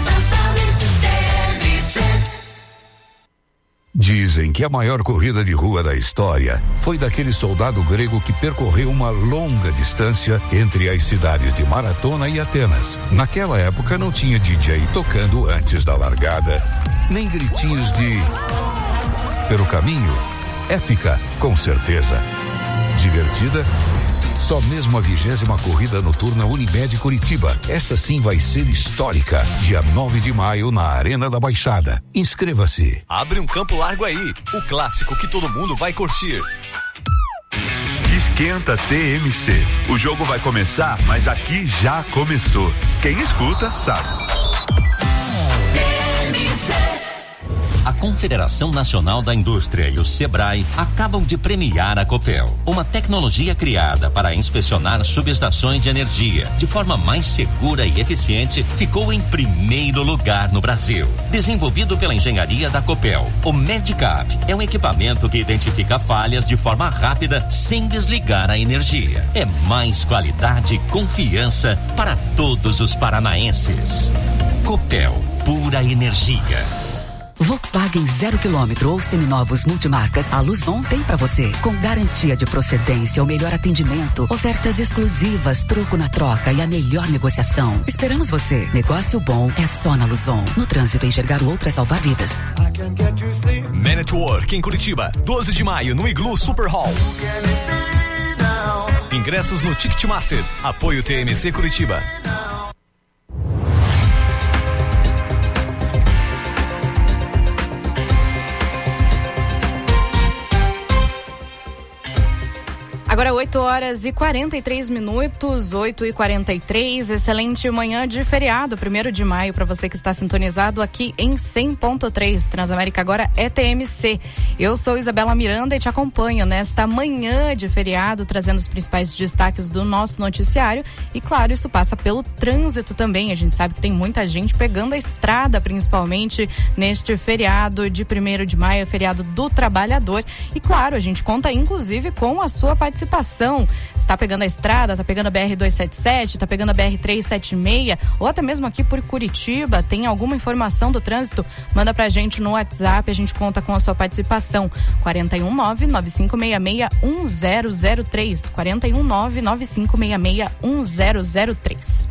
Speaker 20: Dizem que a maior corrida de rua da história foi daquele soldado grego que percorreu uma longa distância entre as cidades de Maratona e Atenas. Naquela época não tinha D J tocando antes da largada, nem gritinhos de... Pelo caminho, épica, com certeza. Divertida? Só mesmo a vigésima corrida noturna Unimed Curitiba. Essa sim vai ser histórica. Dia nove de maio na Arena da Baixada. Inscreva-se.
Speaker 14: Abre um campo largo aí. O clássico que todo mundo vai curtir.
Speaker 5: Esquenta T M C. O jogo vai começar, mas aqui já começou. Quem escuta, sabe.
Speaker 12: A Confederação Nacional da Indústria e o Sebrae acabam de premiar a Copel, uma tecnologia criada para inspecionar subestações de energia de forma mais segura e eficiente, ficou em primeiro lugar no Brasil. Desenvolvido pela engenharia da Copel, o Medicap é um equipamento que identifica falhas de forma rápida sem desligar a energia. É mais qualidade e confiança para todos os paranaenses. Copel, pura energia.
Speaker 21: Volkswagen zero quilômetro ou seminovos multimarcas, a Luzon tem pra você. Com garantia de procedência, o melhor atendimento, ofertas exclusivas, troco na troca e a melhor negociação. Esperamos você. Negócio bom é só na Luzon. No trânsito, enxergar o outro é salvar vidas.
Speaker 14: Man at Work em Curitiba, doze de maio no Iglu Super Hall. Ingressos no Ticketmaster. Apoio T M C Curitiba.
Speaker 1: Agora oito horas e quarenta e três minutos, oito e quarenta e três, excelente manhã de feriado, primeiro de maio, para você que está sintonizado aqui em cem ponto três. Transamérica agora é T M C. Eu sou Isabela Miranda e te acompanho nesta manhã de feriado, trazendo os principais destaques do nosso noticiário. E claro, isso passa pelo trânsito também. A gente sabe que tem muita gente pegando a estrada, principalmente neste feriado de primeiro de maio, feriado do trabalhador. E claro, a gente conta inclusive com a sua participação. Participação, está pegando a estrada, está pegando a B R duzentos e setenta e sete, está pegando a B R trezentos e setenta e seis, ou até mesmo aqui por Curitiba, tem alguma informação do trânsito? Manda pra gente no WhatsApp, a gente conta com a sua participação. quatro um nove, nove cinco seis seis, um zero zero três, quatro um nove, nove cinco seis seis, um zero zero três.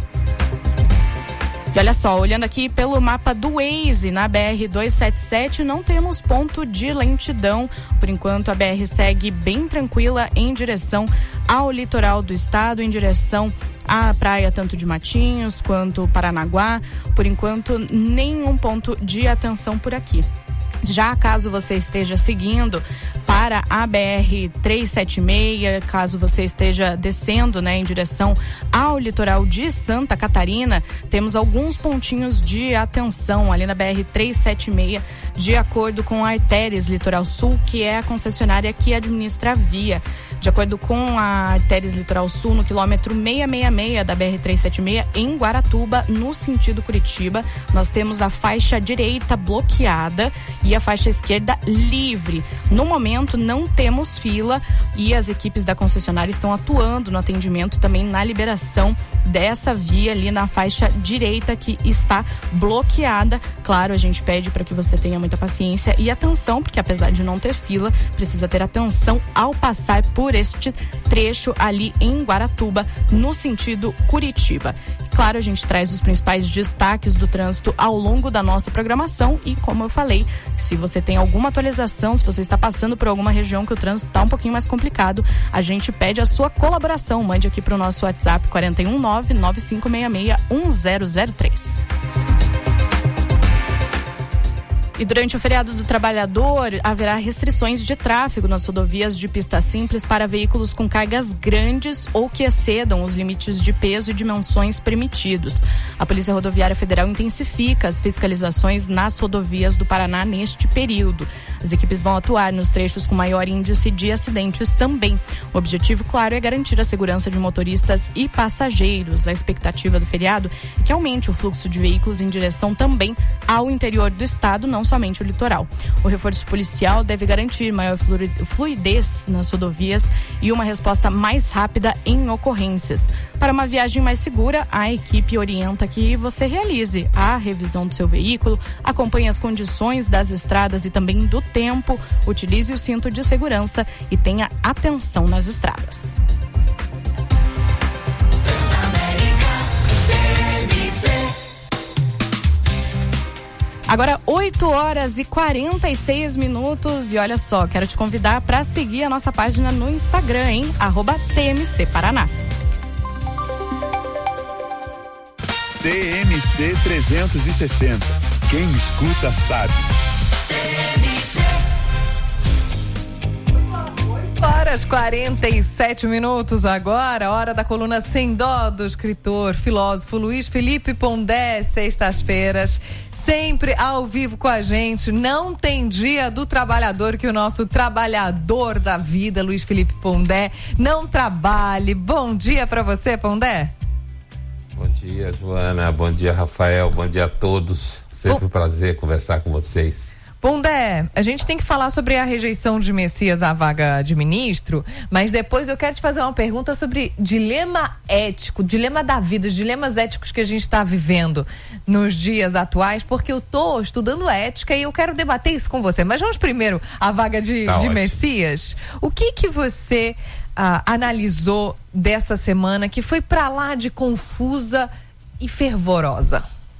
Speaker 1: E olha só, olhando aqui pelo mapa do Waze, na B R duzentos e setenta e sete não temos ponto de lentidão. Por enquanto a B R segue bem tranquila em direção ao litoral do estado, em direção à praia tanto de Matinhos quanto Paranaguá. Por enquanto, nenhum ponto de atenção por aqui. Já caso você esteja seguindo para a B R trezentos e setenta e seis, caso você esteja descendo, né, em direção ao litoral de Santa Catarina, temos alguns pontinhos de atenção ali na B R trezentos e setenta e seis, de acordo com a Artérias Litoral Sul, que é a concessionária que administra a via. De acordo com a Artérias Litoral Sul, no quilômetro seiscentos e sessenta e seis da B R trezentos e setenta e seis, em Guaratuba, no sentido Curitiba, nós temos a faixa direita bloqueada e a faixa esquerda livre. No momento não temos fila e as equipes da concessionária estão atuando no atendimento e também na liberação dessa via ali na faixa direita que está bloqueada. Claro, a gente pede para que você tenha muita paciência e atenção, porque apesar de não ter fila, precisa ter atenção ao passar por este trecho ali em Guaratuba, no sentido Curitiba. Claro, a gente traz os principais destaques do trânsito ao longo da nossa programação e, como eu falei, se você tem alguma atualização, se você está passando por alguma região que o trânsito está um pouquinho mais complicado, a gente pede a sua colaboração. Mande aqui para o nosso WhatsApp quatro um nove, nove cinco seis seis, um zero zero três. E durante o feriado do trabalhador, haverá restrições de tráfego nas rodovias de pista simples para veículos com cargas grandes ou que excedam os limites de peso e dimensões permitidos. A Polícia Rodoviária Federal intensifica as fiscalizações nas rodovias do Paraná neste período. As equipes vão atuar nos trechos com maior índice de acidentes também. O objetivo, claro, é garantir a segurança de motoristas e passageiros. A expectativa do feriado é que aumente o fluxo de veículos em direção também ao interior do estado, não somente o litoral. O reforço policial deve garantir maior fluidez nas rodovias e uma resposta mais rápida em ocorrências. Para uma viagem mais segura, a equipe orienta que você realize a revisão do seu veículo, acompanhe as condições das estradas e também do tempo, utilize o cinto de segurança e tenha atenção nas estradas. Agora oito horas e quarenta e seis minutos e olha só, quero te convidar para seguir a nossa página no Instagram, hein? arroba T M C Paraná.
Speaker 5: T M C trezentos e sessenta. Quem escuta sabe.
Speaker 7: Horas quarenta e sete minutos agora, hora da coluna Sem Dó do escritor, filósofo Luiz Felipe Pondé, sextas-feiras, sempre ao vivo com a gente. Não tem dia do trabalhador que o nosso trabalhador da vida, Luiz Felipe Pondé, não trabalhe. Bom dia pra você, Pondé.
Speaker 22: Bom dia, Joana, bom dia, Rafael, bom dia a todos. Sempre um prazer conversar com vocês.
Speaker 7: Pondé, a gente tem que falar sobre a rejeição de Messias à vaga de ministro, mas depois eu quero te fazer uma pergunta sobre dilema ético, dilema da vida, os dilemas éticos que a gente está vivendo nos dias atuais, porque eu tô estudando ética e eu quero debater isso com você. Mas vamos primeiro à vaga de,
Speaker 22: tá
Speaker 7: de
Speaker 22: ótimo.
Speaker 7: Messias. O que que você ah, analisou dessa semana que foi pra lá de confusa e fervorosa?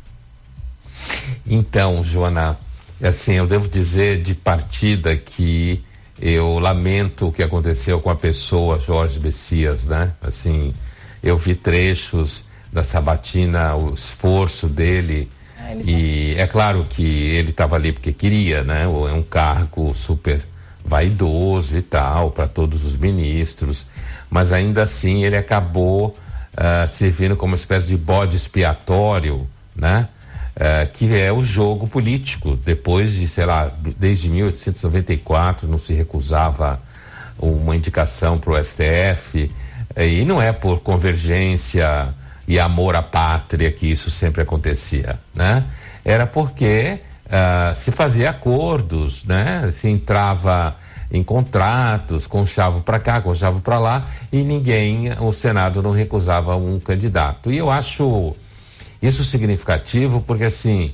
Speaker 22: Então, Joana, assim, eu devo dizer de partida que eu lamento o que aconteceu com a pessoa Jorge Messias, né? Assim, eu vi trechos da sabatina, o esforço dele, ah, e tá... é claro que ele estava ali porque queria, né? É um cargo super vaidoso e tal, para todos os ministros, mas ainda assim ele acabou uh, servindo como uma espécie de bode expiatório, né? Uh, que é o jogo político. Depois de, sei lá, desde mil oitocentos e noventa e quatro não se recusava uma indicação para o S T F, e não é por convergência e amor à pátria que isso sempre acontecia, né? Era porque uh, se fazia acordos, né? Se entrava em contratos, conchavo para cá, conchavo para lá, e ninguém, o Senado não recusava um candidato. E eu acho isso significativo porque, assim,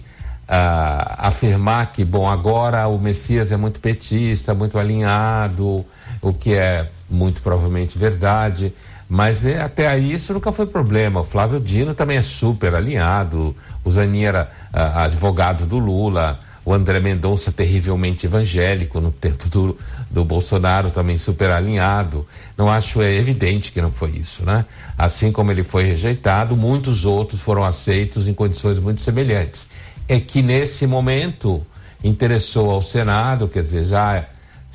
Speaker 22: uh, afirmar que, bom, agora o Messias é muito petista, muito alinhado, o que é muito provavelmente verdade, mas é, até aí isso nunca foi problema. O Flávio Dino também é super alinhado, o Zanin era uh, advogado do Lula, o André Mendonça terrivelmente evangélico no tempo do, do Bolsonaro, também super alinhado. Não acho, é evidente que não foi isso, né? Assim como ele foi rejeitado, muitos outros foram aceitos em condições muito semelhantes. É que nesse momento interessou ao Senado, quer dizer, já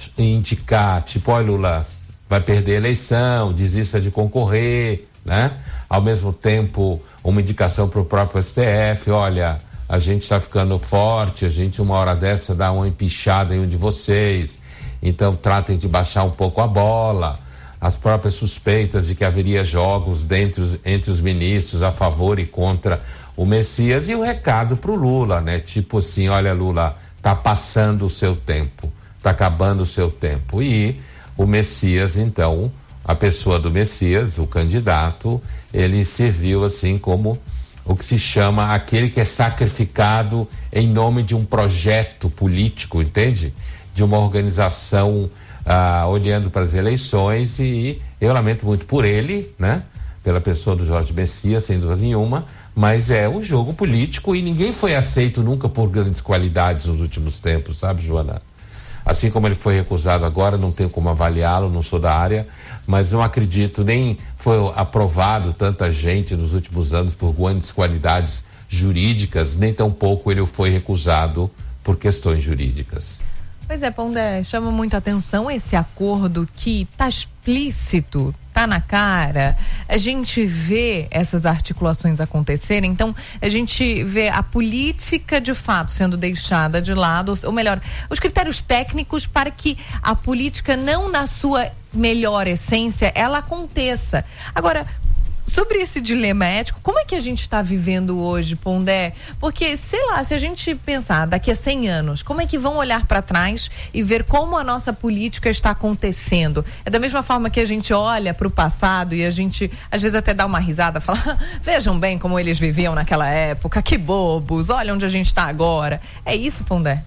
Speaker 22: indicar, tipo, olha, Lula vai perder a eleição, desista de concorrer, né? Ao mesmo tempo, uma indicação para o próprio S T F, olha, a gente está ficando forte, a gente uma hora dessa dá uma empichada em um de vocês, então tratem de baixar um pouco a bola. As próprias suspeitas de que haveria jogos dentro, entre os ministros a favor e contra o Messias, e o recado para o Lula, né? Tipo assim, olha, Lula, tá passando o seu tempo, tá acabando o seu tempo. E o Messias, então, a pessoa do Messias, o candidato, ele serviu assim como o que se chama aquele que é sacrificado em nome de um projeto político, entende? De uma organização ah, olhando para as eleições, e eu lamento muito por ele, né? Pela pessoa do Jorge Messias, sem dúvida nenhuma, mas é um jogo político e ninguém foi aceito nunca por grandes qualidades nos últimos tempos, sabe, Joana? Assim como ele foi recusado agora, não tenho como avaliá-lo, não sou da área, mas não acredito, nem foi aprovado tanta gente nos últimos anos por grandes qualidades jurídicas, nem tampouco ele foi recusado por questões jurídicas.
Speaker 7: Pois é, Pondé, chama muita atenção esse acordo que está explícito, tá na cara. A gente vê essas articulações acontecerem, então a gente vê a política de fato sendo deixada de lado, ou melhor, os critérios técnicos para que a política, não na sua melhor essência, ela aconteça. Agora, sobre esse dilema ético, como é que a gente está vivendo hoje, Pondé? Porque, sei lá, se a gente pensar daqui a cem anos, como é que vão olhar para trás e ver como a nossa política está acontecendo? É da mesma forma que a gente olha para o passado e a gente, às vezes, até dá uma risada, fala, vejam bem como eles viviam naquela época, que bobos, olha onde a gente está agora. É isso, Pondé?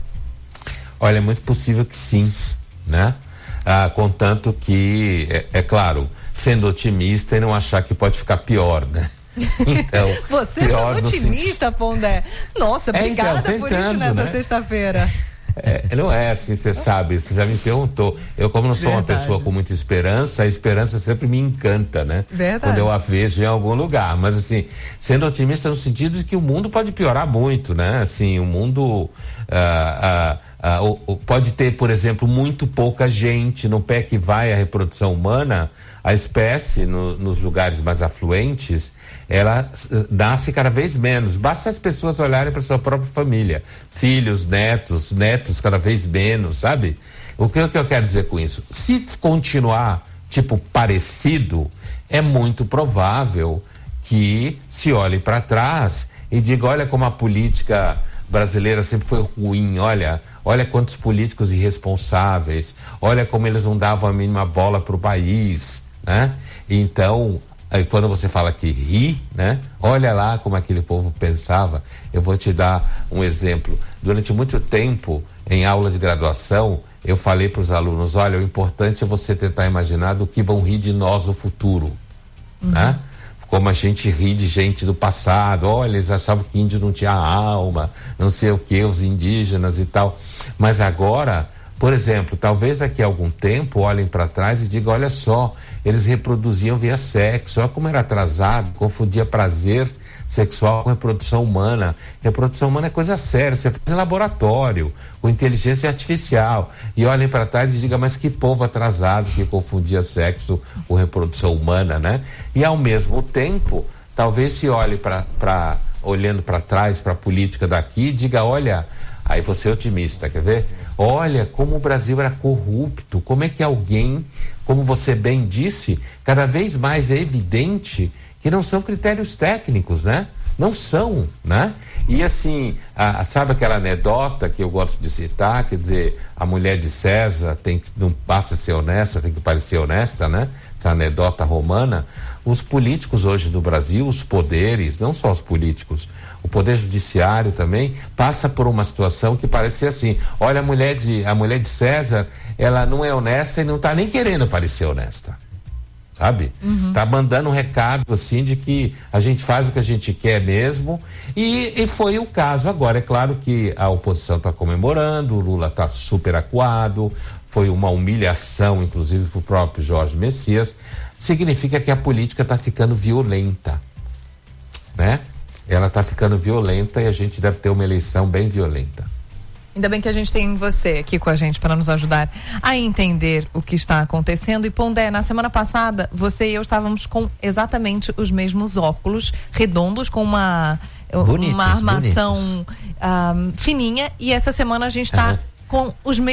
Speaker 22: Olha, é muito possível que sim, né? Ah, contanto que, é, é claro, sendo otimista e não achar que pode ficar pior, né? Então,
Speaker 7: você é otimista, sentido... Pondé? Nossa, obrigada é, então, tentando, por isso nessa né? sexta-feira.
Speaker 22: É, não é assim, você sabe, você já me perguntou. Eu, como não sou Verdade. uma pessoa com muita esperança, a esperança sempre me encanta, né?
Speaker 7: Verdade.
Speaker 22: Quando eu a vejo em algum lugar. Mas, assim, sendo otimista no sentido de que o mundo pode piorar muito, né? Assim, o mundo... Ah, ah, ah, o, o, pode ter, por exemplo, muito pouca gente no pé que vai a reprodução humana. A espécie, no, nos lugares mais afluentes, ela nasce cada vez menos. Basta as pessoas olharem para sua própria família. Filhos, netos, netos cada vez menos, sabe? O que, o que eu quero dizer com isso? Se continuar, tipo, parecido, é muito provável que se olhe para trás e diga, olha como a política brasileira sempre foi ruim, olha, olha quantos políticos irresponsáveis, olha como eles não davam a mínima bola para o país, né? Então, aí quando você fala que ri, né? Olha lá como aquele povo pensava. Eu vou te dar um exemplo. Durante muito tempo, em aula de graduação, eu falei para os alunos, olha, o importante é você tentar imaginar do que vão rir de nós no futuro, uhum. né? Como a gente ri de gente do passado, olha, eles achavam que índio não tinha alma, não sei o que, os indígenas e tal. Mas agora, por exemplo, talvez daqui a algum tempo olhem para trás e digam, olha só, eles reproduziam via sexo, olha como era atrasado, confundia prazer sexual com reprodução humana. Reprodução humana é coisa séria, você faz em laboratório, com inteligência artificial. E olhem para trás e digam, mas que povo atrasado que confundia sexo com reprodução humana, né? E ao mesmo tempo, talvez se olhe para, olhando para trás, para a política daqui, e diga, olha, aí você é otimista, quer ver? Olha como o Brasil era corrupto, como é que alguém, como você bem disse, cada vez mais é evidente que não são critérios técnicos, né? Não são, né? E assim, a, sabe aquela anedota que eu gosto de citar, quer dizer, a mulher de César tem que, não basta ser honesta, tem que parecer honesta, né? Essa anedota romana. Os políticos hoje do Brasil, os poderes, não só os políticos, o poder judiciário também passa por uma situação que parece assim, olha, a mulher de, a mulher de César, ela não é honesta e não está nem querendo parecer honesta, sabe? Uhum. Tá mandando um recado assim de que a gente faz o que a gente quer mesmo, e, e foi o caso agora. É claro que a oposição está comemorando, o Lula está super acuado, foi uma humilhação inclusive para o próprio Jorge Messias. Significa que a política está ficando violenta, né? Ela está ficando violenta e a gente deve ter uma eleição bem violenta.
Speaker 7: Ainda bem que a gente tem você aqui com a gente para nos ajudar a entender o que está acontecendo. E Pondé, na semana passada, você e eu estávamos com exatamente os mesmos óculos redondos, com uma, bonitos, uma armação um, fininha, e essa semana a gente está uhum. com os mesmos